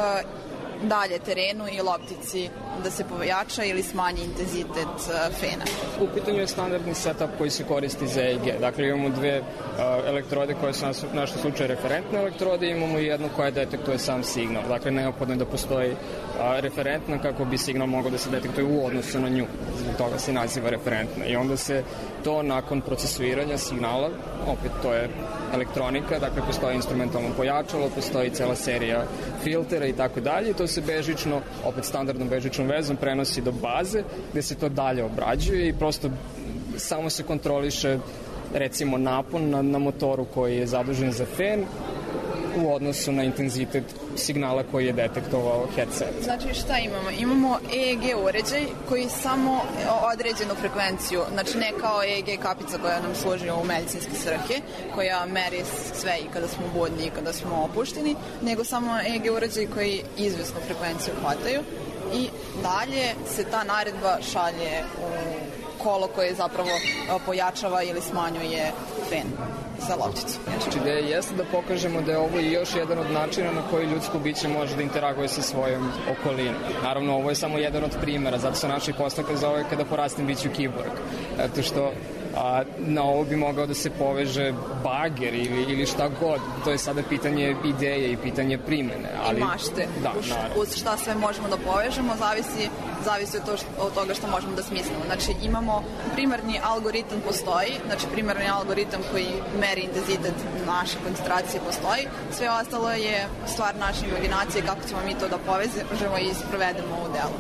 dalje terenu i loptici da se pojača ili smanji intenzitet fena. U pitanju je standardni setup koji se koristi za EEG. Dakle, imamo dve elektrode koje su u našem slučaju referentne elektrode i imamo jednu koja detektuje sam signal. Dakle, neophodno je da postoji referentna kako bi signal mogao da se detektuje u odnosu na nju. Zbog toga se naziva referentna. I onda se to nakon procesuiranja signala, opet to je elektronika, dakle postoji instrumentalno pojačalo, postoji cela serija filtera i tako dalje i to se bežično, opet standardnom bežičnom vezom prenosi do baze gde se to dalje obrađuje i prosto samo se kontroliše recimo napon na motoru koji je zadužen za fen u odnosu na intenzitet signala koji je detektovao headset. Znači šta imamo? Imamo EEG uređaj koji samo određenu frekvenciju, znači ne kao EEG kapica koja nam služi u medicinske svrhe, koja meri sve i kada smo budni i kada smo opušteni, nego samo EEG uređaj koji izvesnu frekvenciju hvataju i dalje se ta naredba šalje u kolo koje zapravo pojačava ili smanjuje fen za lopticu. Znači, ideja jeste da pokažemo da je ovo i još jedan od načina na koji ljudsko biće može da interaguje sa svojom okolinom. Naravno, ovo je samo jedan od primera, zato su naši postavka za ovo kada porastim biću kiborg. Zato što na ovo bi mogao da se poveže bager ili šta god. To je sada pitanje ideje i pitanje primene. Ali, i mašte. Da, uz šta sve možemo da povežemo, zavisi od toga što možemo da smislimo. Znači, imamo primarni algoritam postoji, znači primarni algoritam koji meri intenzitet naše koncentracije postoji. Sve ostalo je stvar naše imaginacije kako ćemo mi to da povežemo i sprovedemo u delu.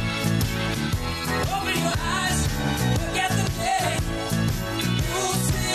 Open your eyes, look at the day. You'll see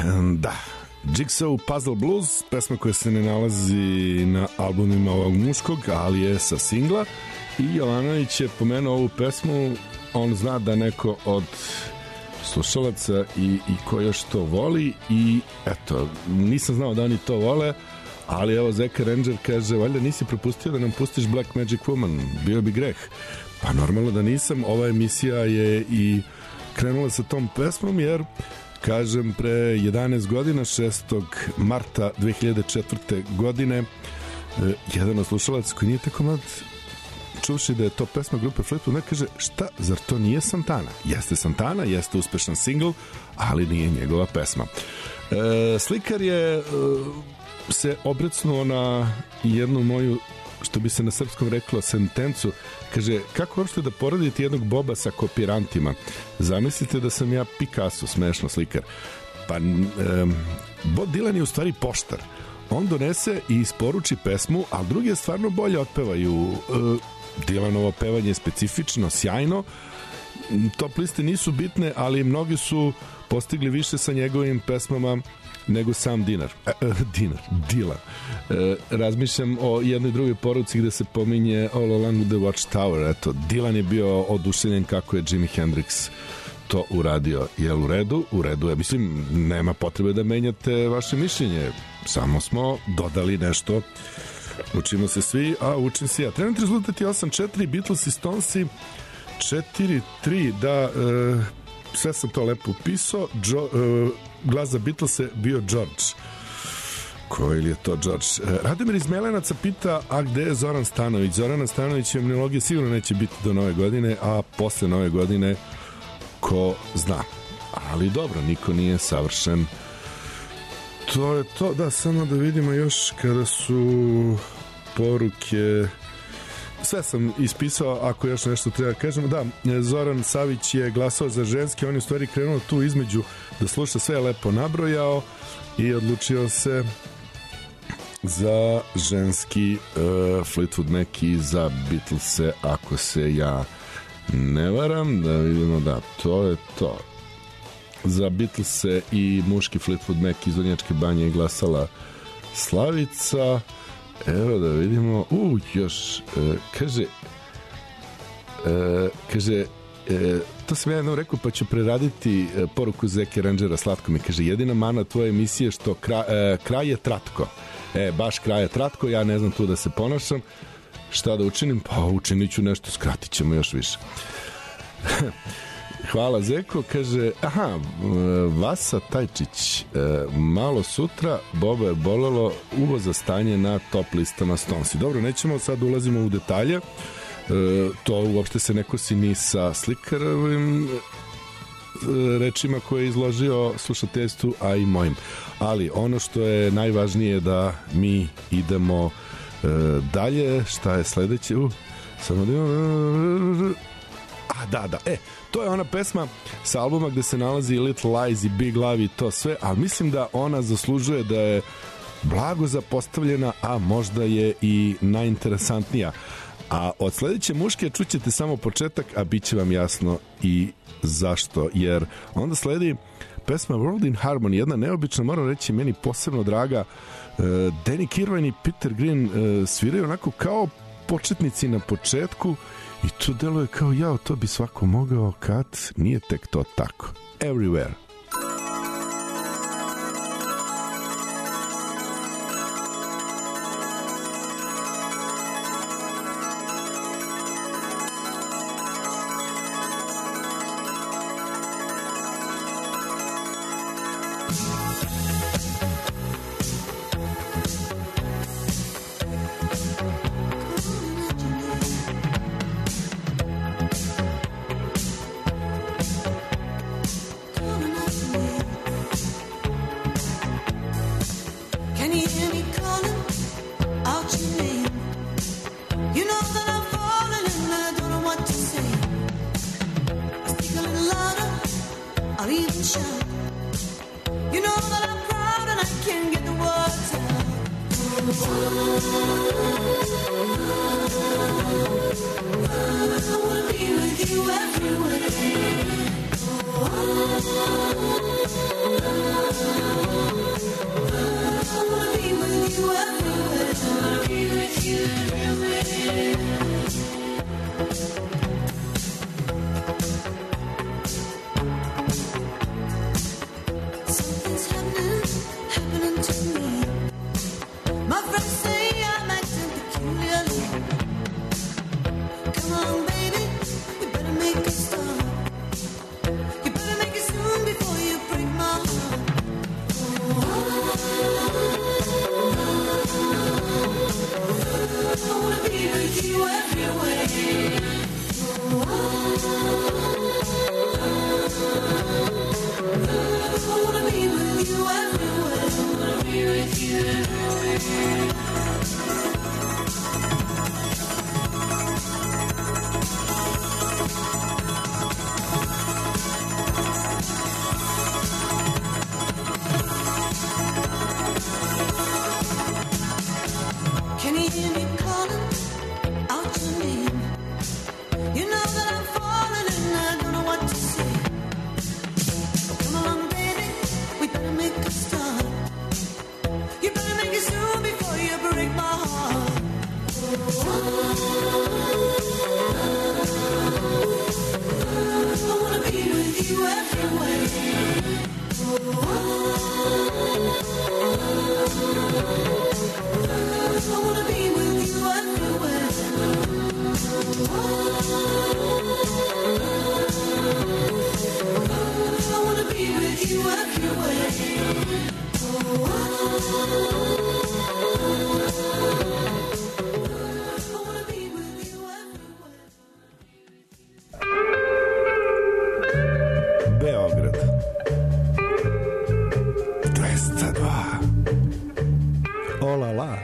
Da, Jigsaw Puzzle Blues, pesma koja se ne nalazi na albumima ovog muškog, ali je sa singla. I Jovanović je pomenuo ovu pesmu, on zna da neko od slušalaca i ko još to voli i eto, nisam znao da oni to vole, ali evo Zeka Ranger kaže, valjda nisi propustio da nam pustiš Black Magic Woman, bio bi greh. Pa normalno da nisam, ova emisija je i krenula sa tom pesmom jer kažem pre 11 godina 6. marta 2004. godine jedan od slušalaca koji nije tako mlad čuvši da je to pesma grupe Fleetwood Mac kaže, šta, zar to nije Santana? Jeste Santana, jeste uspešan singl, ali nije njegova pesma. Slikar je se obrecnuo na jednu moju, što bi se na srpskom reklo, sentencu. Kaže, kako uopšte da poredite jednog Boba sa kopirantima? Zamislite da sam ja Picasso, smešno slikar. Pa Bob Dylan je u stvari poštar. On donese i isporuči pesmu, a drugi stvarno bolje otpevaju. Dylanovo pevanje je specifično, sjajno. Top liste nisu bitne, ali mnogi su postigli više sa njegovim pesmama nego sam Dylan. Razmišljam o jednoj drugoj poruci gde se pominje All Along the Watchtower. Eto, Dylan je bio oduševljen kako je Jimi Hendrix to uradio. Jel u redu? U redu je. Mislim, nema potrebe da menjate vaše mišljenje. Samo smo dodali nešto. Učimo se svi, a učim se ja. Trenutni rezultat je 8-4, Beatles i Stonesi 4-3, da, sve sam to lepo upisao. Glas za Beatles je bio George. Koji je to George? Radomir iz Melenaca pita, a gde je Zoran Stanović? Zoran Stanović je mnemologija sigurno neće biti do nove godine, a posle nove godine ko zna. Ali dobro, niko nije savršen. To je to, da, samo da vidimo još kada su poruke. Sve sam ispisao, ako još nešto treba kažemo. Da, Zoran Savić je glasao za ženski, on je u stvari krenuo tu između da sluša, sve je lepo nabrojao i odlučio se za ženski Fleetwood Mac i za Beatlese, ako se ja ne varam. Da vidimo, da, to je to. Za Beatlese i muški Fleetwood Mac iz Vrnjačke Banje je glasala Slavica. Evo da vidimo. Još kaže to sam ja jednom rekao, pa ću preraditi poruku Zeke Rangera, slatko mi. Kaže, jedina mana tvoje emisije što kraj je tratko. Baš kraj je tratko, ja ne znam tu da se ponašam. Šta da učinim? Pa učinit ću nešto, skratit ćemo još više. Hvala Zeko, kaže, Vasa Tajčić, malo sutra Boba je bolelo uvo za stanje na top listama Stonesi. Dobro, nećemo sad ulazimo u detalje, to uopšte se ne kosi ni sa slikarovim rečima koje je izložio slušateljstvu, a i mojim. Ali ono što je najvažnije da mi idemo dalje. Šta je sledeće? Samo da imamo... Da, to je ona pesma sa albuma gde se nalazi Little Lies i Big Love i to sve, ali mislim da ona zaslužuje da je blago zapostavljena, a možda je i najinteresantnija. A od sledeće muške čućete samo početak, a bit će vam jasno i zašto, jer onda sledi pesma World in Harmony, jedna neobična, moram reći, meni posebno draga. Danny Kirwan i Peter Green sviraju onako kao početnici na početku i to deluje kao, jao, to bi svako mogao, kad nije tek to tako. Everywhere. Everywhere. with you everywhere. Wanna be with you everywhere. Can you hear me calling out your name? You know that I'm falling and I don't know what to say. Come along, baby, we better make a start. You better make it soon before you break my heart. I wanna be with you everywhere. I wanna be with you everywhere. I wanna be with you everywhere. Beograd 202. Ola la.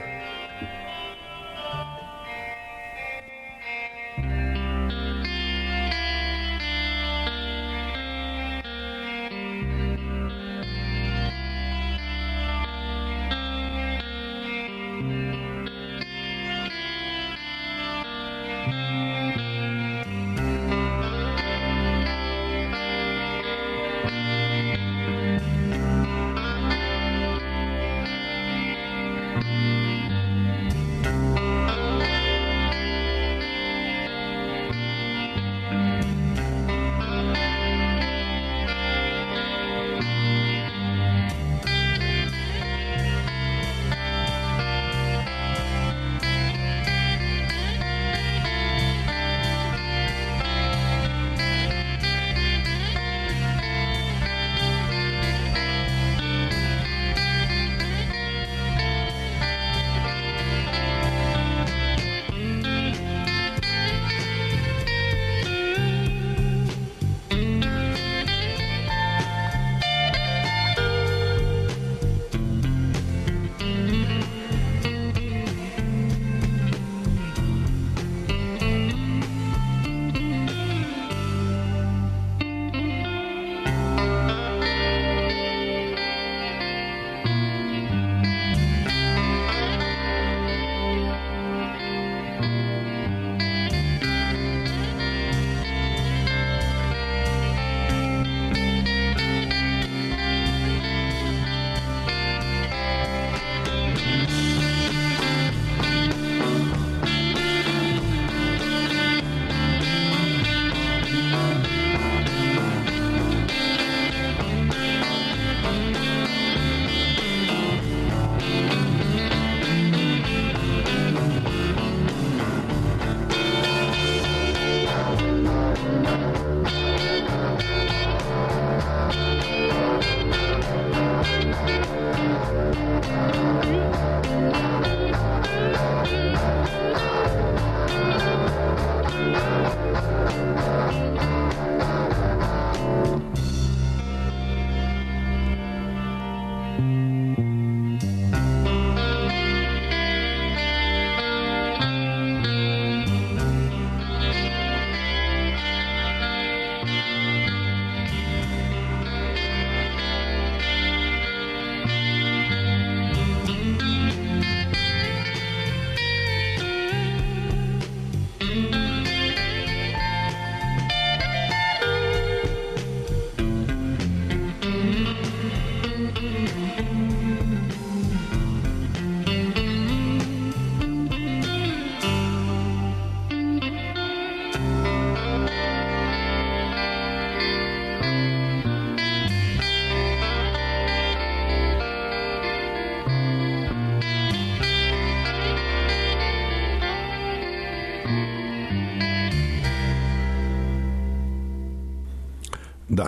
Da,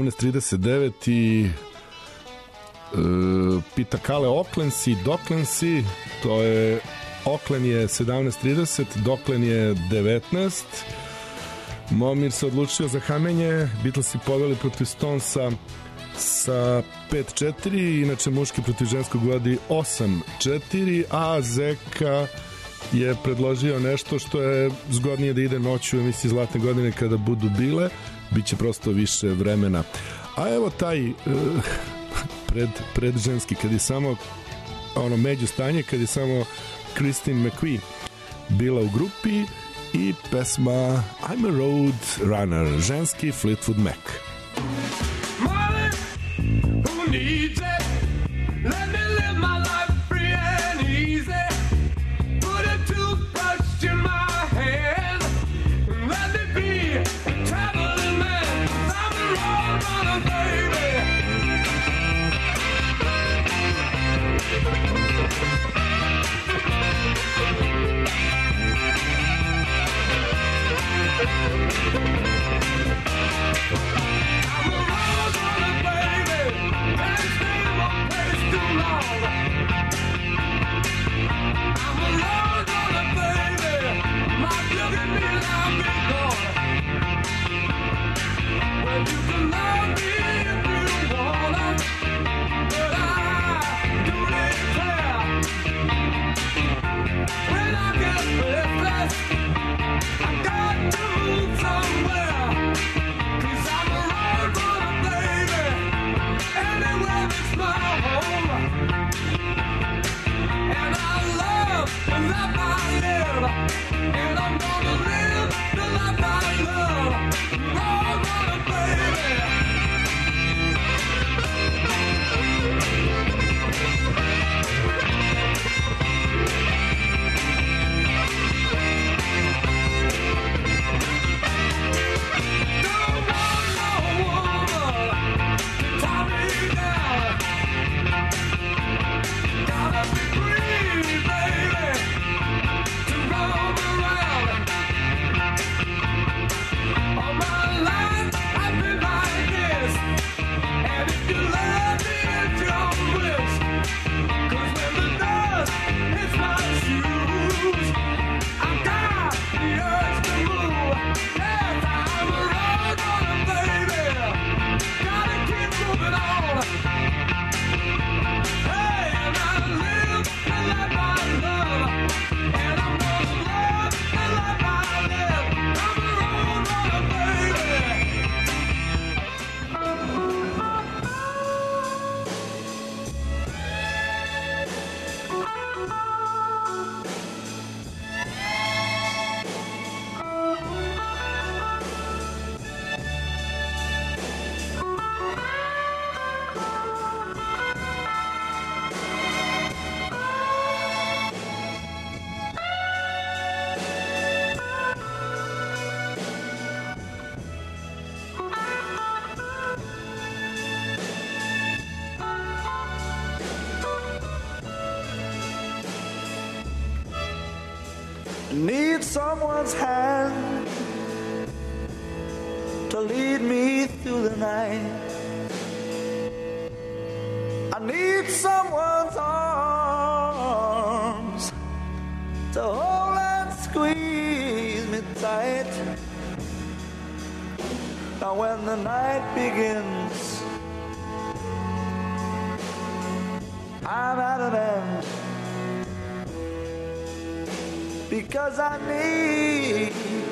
18:39 i pita Kale Oklensi, Doklensi, to je Oklen je 17:30, Doklen je 19. Momir se odlučio za Hamenje, Beatlesi poveli protiv Stonesa sa 5-4, inače muški protiv ženskog vodi 8-4, a Zeka je predložio nešto što je zgodnije da ide noću u emisiji Zlatne godine kada budu bile, bit će prosto više vremena. A evo taj pred ženski, kad je samo ono među stanje, kad je samo Christine McVie bila u grupi i pesma I'm a Road Runner, ženski Fleetwood Mac. Money, who needs it? Let me live my life free and easy. Put a toothbrush in my hand. Let me be a traveling man. I'm a road runner, baby. Need someone's hand to lead me through the night. I need someone's arms to hold and squeeze me tight. Now when the night begins, I'm at an end, because I need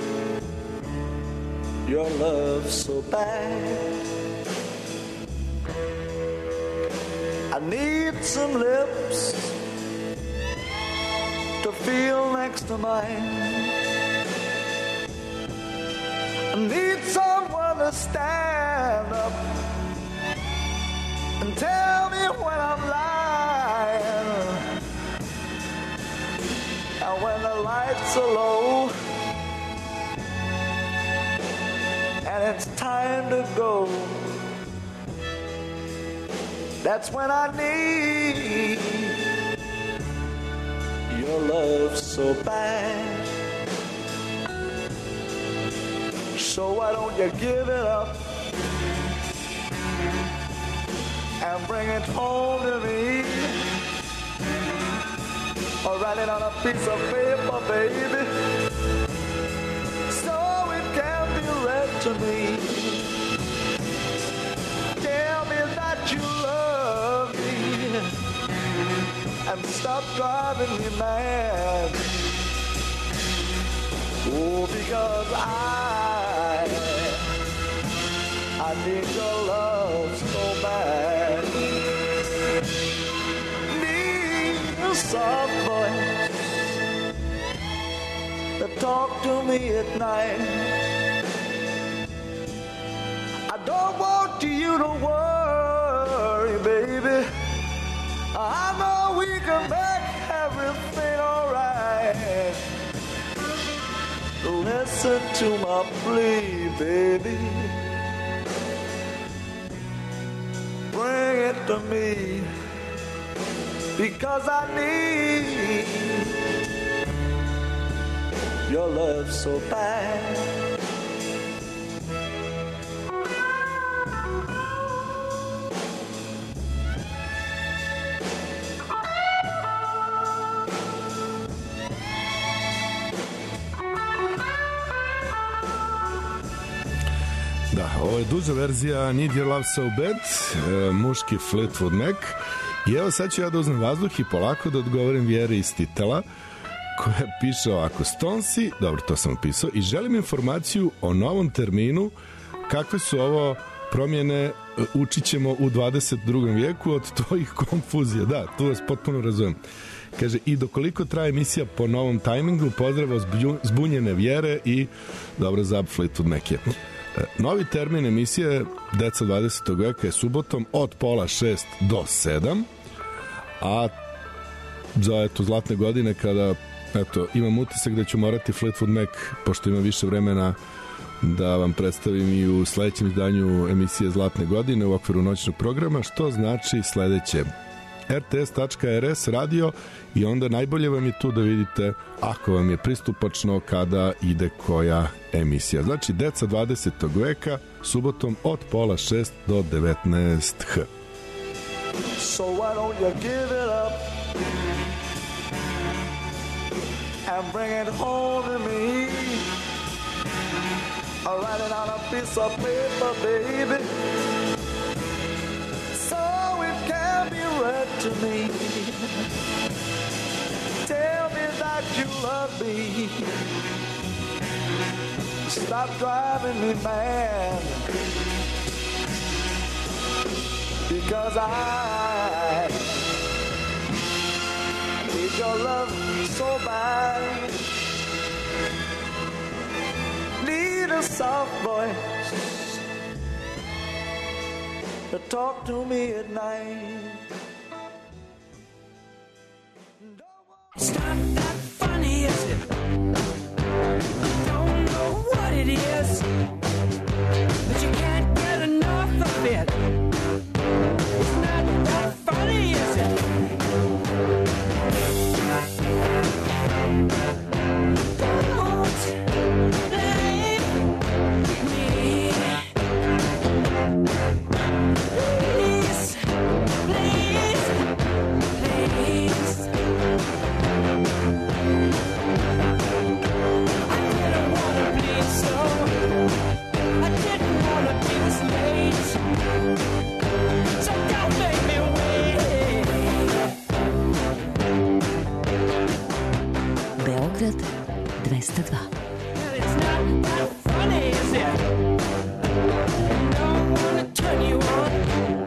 your love so bad. I need some lips to feel next to mine. I need someone to stand up and tell me when I'm lying. And when the lights are low and it's time to go, that's when I need your love so bad. So why don't you give it up and bring it home to me, or write it on a piece of paper, baby, so it can be read to me. Tell me that and stop driving me mad. Oh, because I need your love so bad. Need a soft voice to talk to me at night. I don't want you to worry, baby. I know we can make everything alright. Listen to my plea, baby. Bring it to me, because I need your love so bad. Da, ovo je duža verzija Need Your Love So Bad, muški Fleetwood Mac. I evo sad ću ja da uzmem vazduh i polako da odgovorim Vjeri iz Titela, koja piše ovako: Stonesi, dobro, to sam opisao, i želim informaciju o novom terminu, kakve su ovo promjene, učit ćemo u 22. vijeku od tvojih konfuzija. Da, tu vas potpuno razumem. Kaže, i dokoliko traje emisija po novom tajmingu, pozdrav od zbunjene Vjere i dobro za Fleetwood Mac je. Novi termin emisije Deca 20. veka je subotom od 5:30 do 7, a za zlatne godine, kada imam utisak da ću morati Fleetwood Mac, pošto ima više vremena, da vam predstavim i u sledećem izdanju emisije Zlatne godine u okviru noćnog programa, što znači sledeće: rts.rs radio, i onda najbolje vam je tu da vidite, ako vam je pristupačno, kada ide koja emisija. Znači, Deca 20. veka, subotom od 5:30 do 19h. So why don't you give it up and bring it home to me? I'll write it on a piece of paper, baby, so it can be read to me. Tell me that you love me. Stop driving me mad, because I need your love so bad. Need a soft voice to talk to me at night. It's not that funny, is it? Don't know what it is, but you can't get enough of it. It's not that funny, is it? Beograd 202. Funny, is it? I don't wanna turn you on.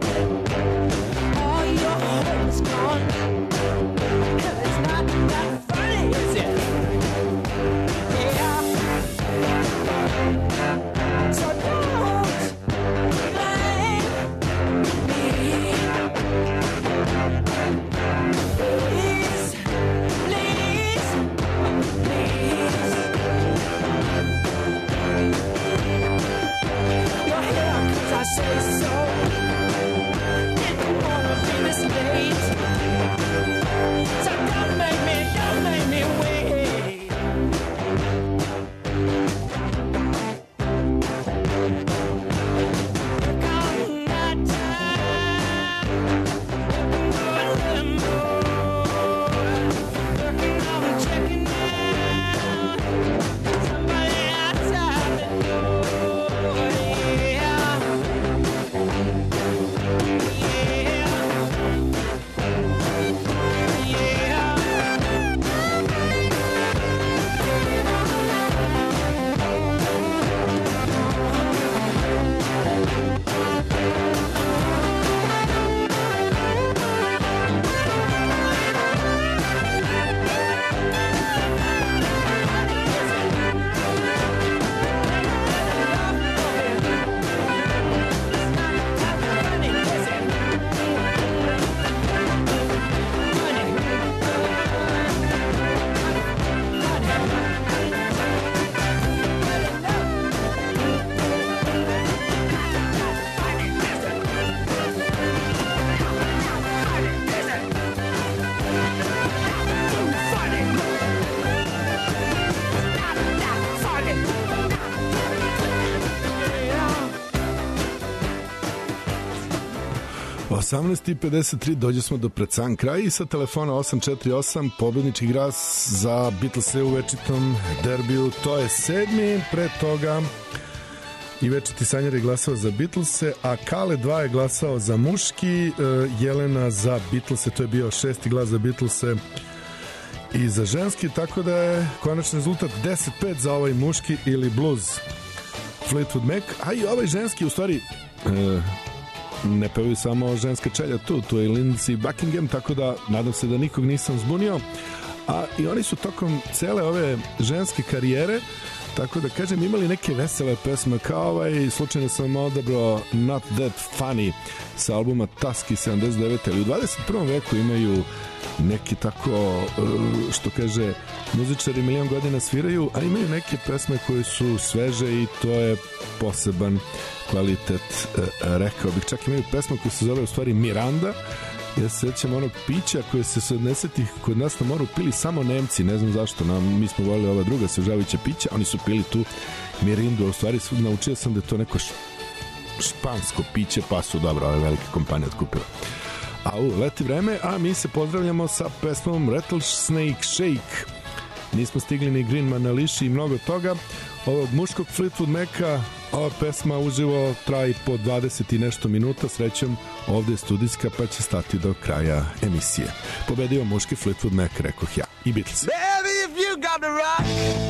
18:53, dođe smo do pred sam kraj i sa telefona 848 pobednički glas za Beatlese u večitom derbiju, to je 7. Pre toga i večiti Sanjar je glasao za Beatlese, a Kale 2 je glasao za muški, Jelena za Beatlese, to je bio 6. glas za Beatlese i za ženski, tako da je konačni rezultat 10-5 za ovaj muški ili blues Fleetwood Mac, a i ovaj ženski u stvari ne pevaju samo ženska čelja tu je i Lindsey Buckingham, tako da nadam se da nikog nisam zbunio, a i oni su tokom cele ove ženske karijere, tako da kažem, imali neke vesele pesme, kao ovaj, slučajno sam odabrao Not That Funny sa albuma Tusky 79, ali u 21. veku imaju neki tako, što kaže muzičari milion godina sviraju, a imaju neke pesme koje su sveže i to je poseban kvalitet, rekao bih. Čak imaju pesma koja se zove u stvari Miranda. Ja se sjećam onog pića koje se 70-ih kod nas na moru pili samo Nemci, ne znam zašto, mi smo volili ova druga svežavajuća pića, oni su pili tu Mirindu, a u stvari naučio sam da je to neko špansko piće, pa su dobro ove velike kompanije otkupile. A leti vreme, a mi se pozdravljamo sa pesmom Rattlesnake Shake. Nismo stigli ni Green na liši i mnogo toga. Ovog muškog Fleetwood Maca, ova pesma uživo traje po 20 i nešto minuta, srećom ovde je studijska pa će stati do kraja emisije. Pobedio muški Fleetwood Mac, rekoh ja, i Beatles. Baby, if you got the rock,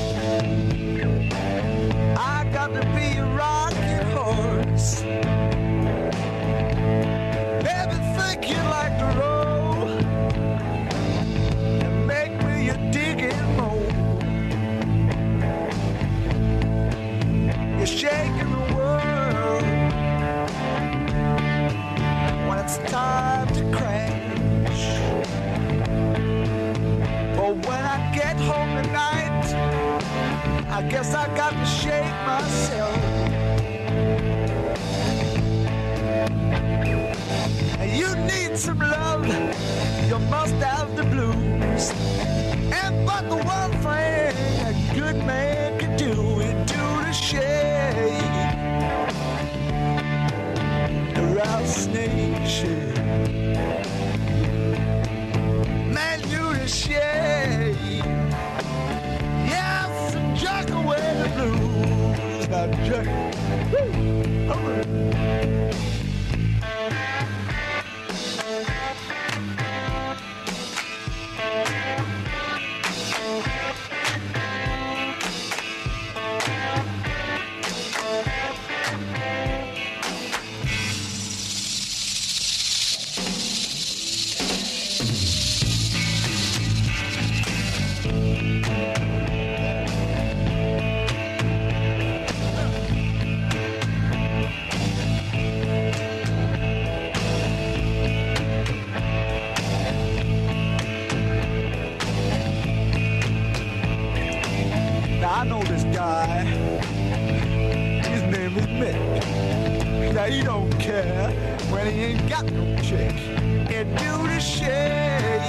I got to be a rocking horse. Baby, think you like to roll and make me a digging hole. You're shaking the world when it's time to crash. But when I get home tonight, I guess I got to shake myself. You need some love, you must have the blues. And but the one thing a good man can do is do the shake, the rattlesnake shake. Man, do the shake. Yes, and jerk away the blues. Now jerk. Woo. All right. I know this guy, his name is Mick. Now he don't care when he ain't got no chick. And do the shake,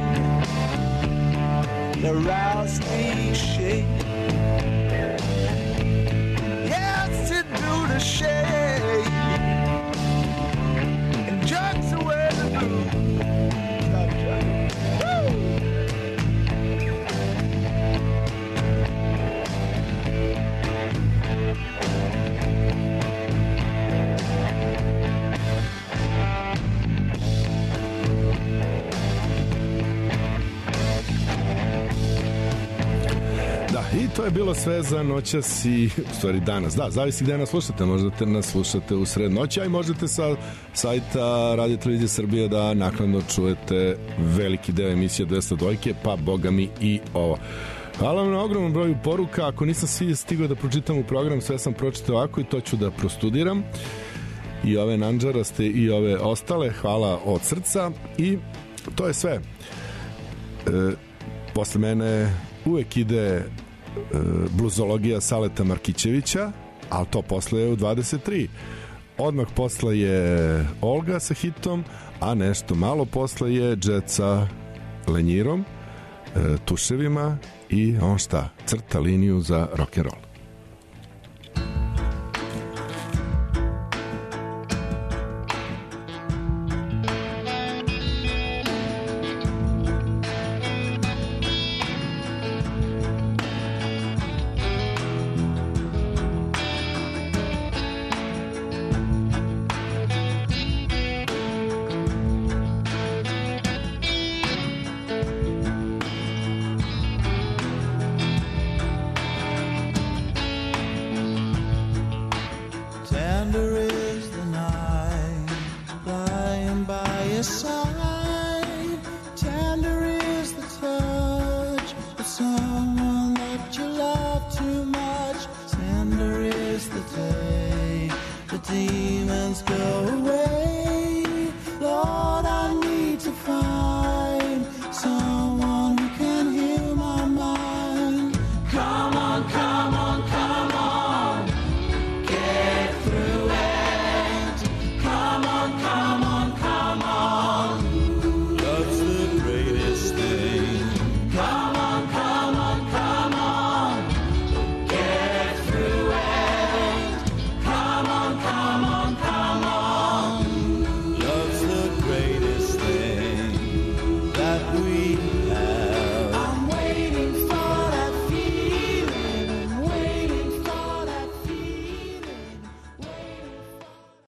the rattlesnake shake. Yes, it do the shake, and jerks away the blues. Stop jerking. Woo! I to je bilo sve za noćas i u stvari danas. Da, zavisi gde nas slušate. Možete nas slušate u sred noći, a i možete sa sajta Radio Televizije Srbije da naknadno čujete veliki deo emisije 202, pa boga mi i ovo. Hvala vam na ogromnom broju poruka. Ako nisam svi stigao da pročitam u program, sve sam pročitao ovako i to ću da prostudiram. I ove nanđaraste i ove ostale. Hvala od srca. I to je sve. Posle mene uvek ide bluzologija Saleta Markićevića, ali to posle je u 23. Odmah posle je Olga sa hitom, a nešto malo posle je Džet sa lenjirom, tuševima i on šta? Crta liniju za rock'n'roll. yes,